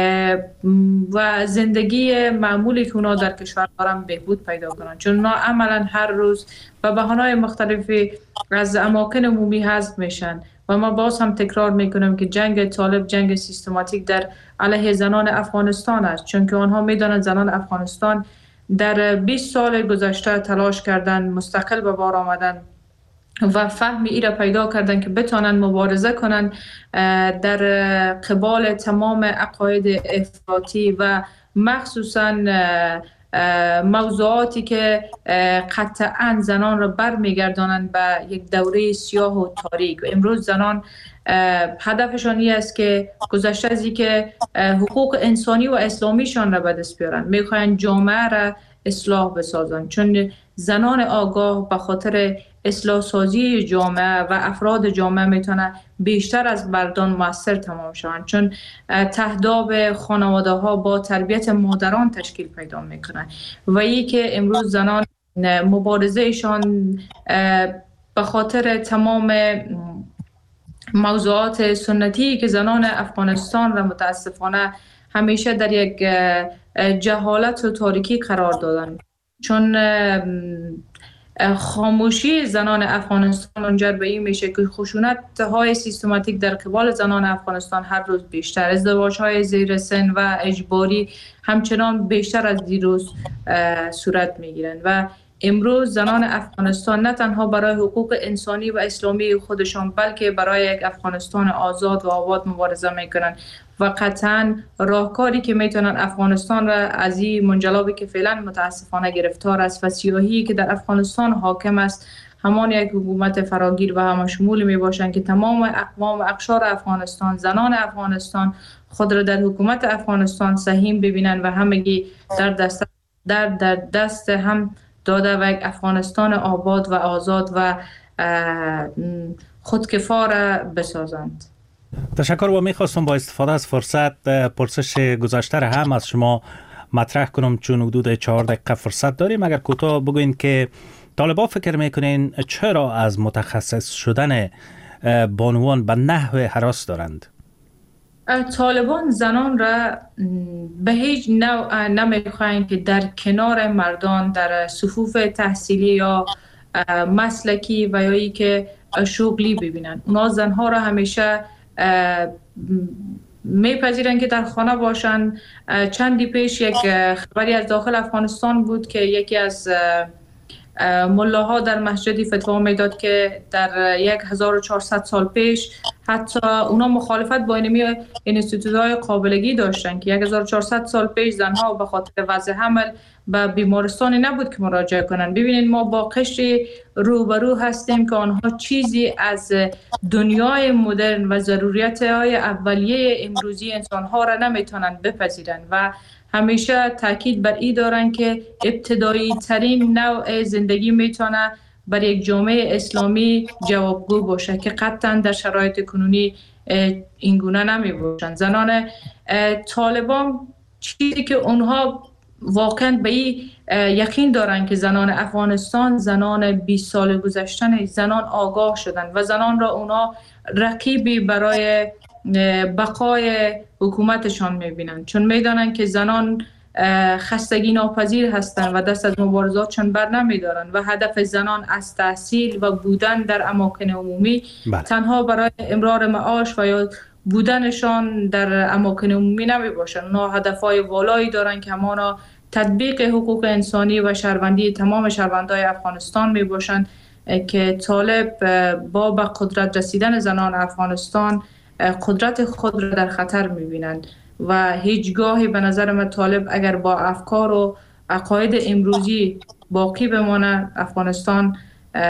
و زندگی معمولی که اونا در کشور دارن بهبود پیدا کنن، چون اونا عملا هر روز به بهانه‌های مختلفی از اماکن عمومی حذف میشن و ما باز هم تکرار میکنم که جنگ طالب جنگ سیستماتیک در علیه زنان افغانستان است، چون که آنها میدانند زنان افغانستان در بیست سال گذشته تلاش کردن مستقل به بار آمدن و فهم ای را پیدا کردن که بتانن مبارزه کنن در قبال تمام عقاید افراطی و مخصوصا موضوعاتی که قطعا زنان را برمیگردانند به یک دوره سیاه و تاریک. و امروز زنان هدفشان این است که گذشته از که حقوق انسانی و اسلامیشان را به دست بیارن، میخواین جامعه را اصلاح بسازن، چون زنان آگاه به خاطر اصلاح سازی جامعه و افراد جامعه میتونه بیشتر از مردان موثر تمام شوند، چون تهداب خانواده ها با تربیت مادران تشکیل پیدا میکنه و ای که امروز زنان مبارزهشان به خاطر تمام موضوعات سنتی که زنان افغانستان را متاسفانه همیشه در یک جهالت و تاریکی قرار دادن، چون خاموشی زنان افغانستان منجر به این میشه که خشونت های سیستماتیک در قبال زنان افغانستان هر روز بیشتر، ازدواج های زیر سن و اجباری همچنان بیشتر از دیروز صورت میگیرند و امروز زنان افغانستان نه تنها برای حقوق انسانی و اسلامی خودشان بلکه برای یک افغانستان آزاد و آباد مبارزه میکنن و قطعا راهکاری که میتونن افغانستان را از این منجلابی که فعلا متاسفانه گرفتار است و سیاهی که در افغانستان حاکم است همان یک حکومت فراگیر و همشمول می باشند که تمام اقوام و اقشار افغانستان، زنان افغانستان خود را در حکومت افغانستان سهیم ببینند و همگی در دست در, در دست هم داده و یک افغانستان آباد و آزاد و خودکفا را بسازند. تشکر. و میخواستم با استفاده از فرصت پرسش گذشته را هم از شما مطرح کنم، چون حدود چهار دقیقه فرصت داریم. اگر کوتاه بگوین که طالبان فکر میکنین چرا از متخصص شدن بانوان به نحو هراس دارند؟ طالبان زنان را به هیچ نوع نمیخواین که در کنار مردان در صفوف تحصیلی یا مسلکی و یا ای که شغلی ببینن. اونا زنها را همیشه میپذیرن که در خانه باشن. چندی پیش یک خبری از داخل افغانستان بود که یکی از ملاها در مسجدی فتوا میداد که در یک هزار و چهارصد سال پیش حتی اونا مخالفت با اینمی اینستیتوت‌های قابلگی داشتن که یک هزار و چهارصد سال پیش زنها به خاطر وضع حمل به بیمارستانی نبود که مراجعه کنن. ببینید ما با قشری روبرو هستیم که آنها چیزی از دنیای مدرن و ضروریت‌های اولیه امروزی انسان‌ها را نمیتونن بپذیرن و همیشه تاکید بر این دارن که ابتدایی ترین نوع زندگی میتونه بر یک جامعه اسلامی جوابگو باشه که قطعا در شرایط کنونی اینگونه نمی باشن. زنان طالبان چیزی که اونها واقعا به این یقین دارن که زنان افغانستان زنان بیست سال گذشتن زنان آگاه شدن و زنان را اونا رقیبی برای بقای حکومتشان میبینن، چون میدانن که زنان خستگی ناپذیر هستند و دست از مبارزاتشان بر نمیدارن و هدف زنان از تحصیل و بودن در اماکن عمومی بله. تنها برای امرار معاش و یا بودنشان در اماکن عمومی نمی باشن. اونا هدفهای والایی دارن که همانا تطبیق حقوق انسانی و شهروندی تمام شهروندای افغانستان می باشن که طالب با به قدرت رسیدن زنان افغانستان قدرت خود را در خطر می بینند و هیچگاهی به نظر من طالب اگر با افکار و عقاید امروزی باقی بمانه افغانستان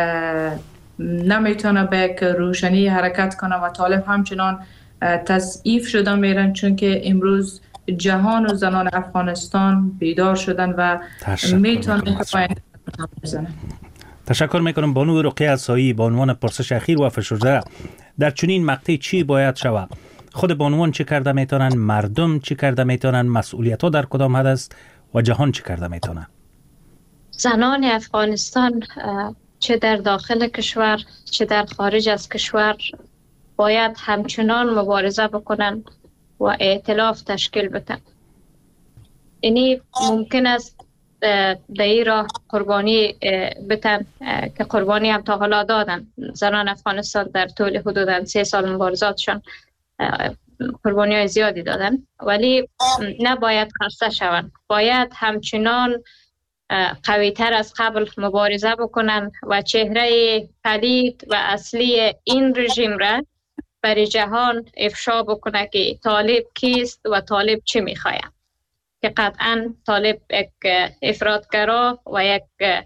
نمیتونه به یک روشنی حرکت کنه و طالب همچنان تضعیف شده میرن، چون که امروز جهان و زنان افغانستان بیدار شدن و میتونه بزنن. تشکر میکنم. بانو رقیه عصایی، بانوان پرسش اخیر و فشرده در چنین مقطعی چی باید شود؟ خود بانوان چی کرده میتونن، مردم چی کرده میتونن، مسئولیت ها در کدام حد است و جهان چی کرده میتونن؟ زنان افغانستان چه در داخل کشور چه در خارج از کشور باید همچنان مبارزه بکنن و ائتلاف تشکیل بدن. اینی ممکن است در این راه قربانی بتن که قربانی هم تا حالا دادن. زنان افغانستان در طول حدوداً سه سال مبارزاتشان قربانی های زیادی دادن، ولی نباید خسته شوند. باید همچنان قوی تر از قبل مبارزه بکنن و چهره پلید و اصلی این رژیم را برای جهان افشا بکنه که طالب کیست و طالب چی میخواید. که قطعا طالب یک افراطگرا و یک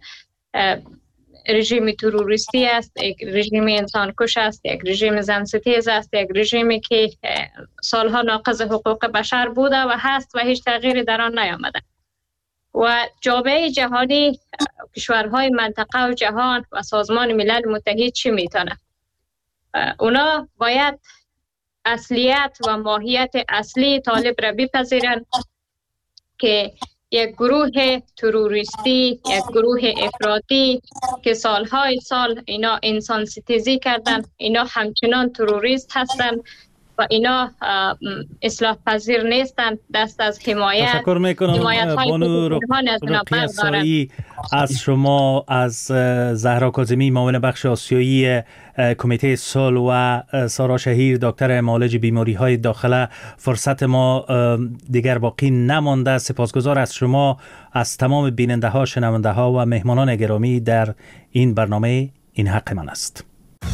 رژیم تروریستی است، یک رژیم انسان کش است، یک رژیم زن ستیز است، یک رژیمی که سالها ناقض حقوق بشر بوده و هست و هیچ تغییری در آن نیامده. و جامعه جهانی، کشورهای منطقه و جهان و سازمان ملل متحد چی میتونه؟ اونا باید اصلیت و ماهیت اصلی طالب را بپذیرن که یک گروه تروریستی، یک گروه افراطی که سالهای سال اینا انسان ستیزی کردن، اینا همچنان تروریست هستن و اینا اصلاح پذیر نیستن، دست از حمایت. تشکر میکنم بانو رقیه سایی از شما، از زهرا کاظمی معاون بخش آسیایی کمیته صلح و سارا شهیر دکتر معالج بیماری های داخله. فرصت ما دیگر باقی نمانده. سپاسگزار از شما، از تمام بیننده ها، شنونده ها و مهمانان گرامی در این برنامه این حق من است.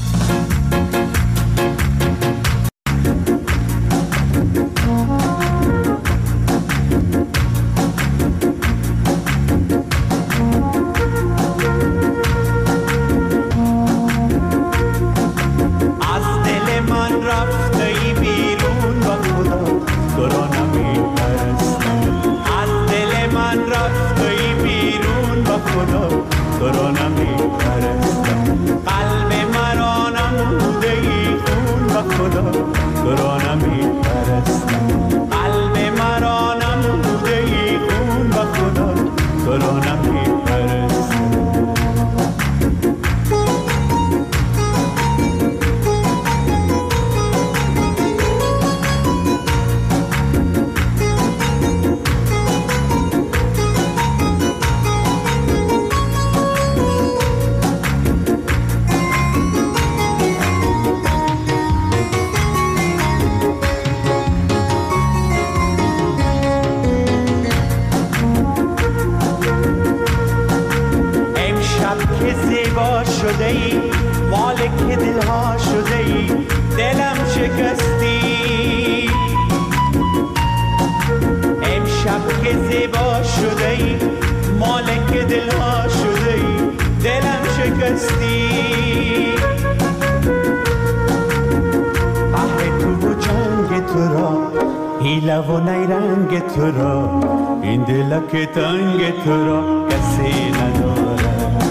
و نیرنگ تو را، این دل که تنگ تو را کسی نداره.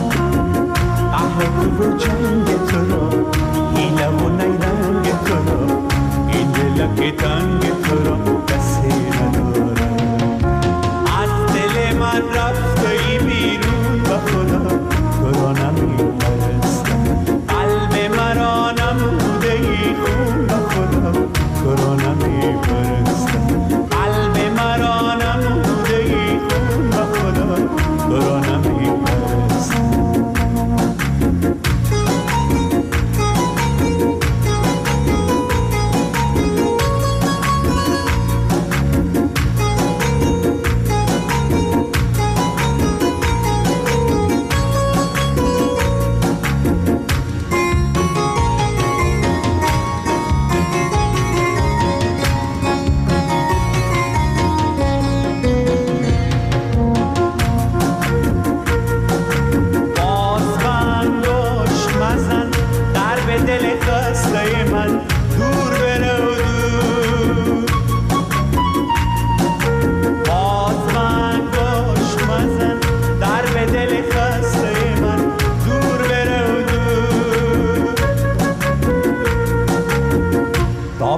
آه تو و جنگ تو را، این و نیرنگ تو را، این دل که تنگ تو را کسی نداره. از دل من رفته بیرون و خدا تو را نمی‌پرستم. قلب مرا نموده ای خون و خدا تو را نمی‌پرستم. قلب مرا نموده ای خون و خدا تو را نمی‌پرستم.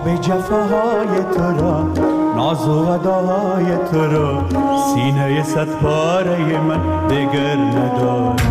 خواب جفاهای تو را، ناز و اداهای تو را، سینه صد پاره من دگر ندارد.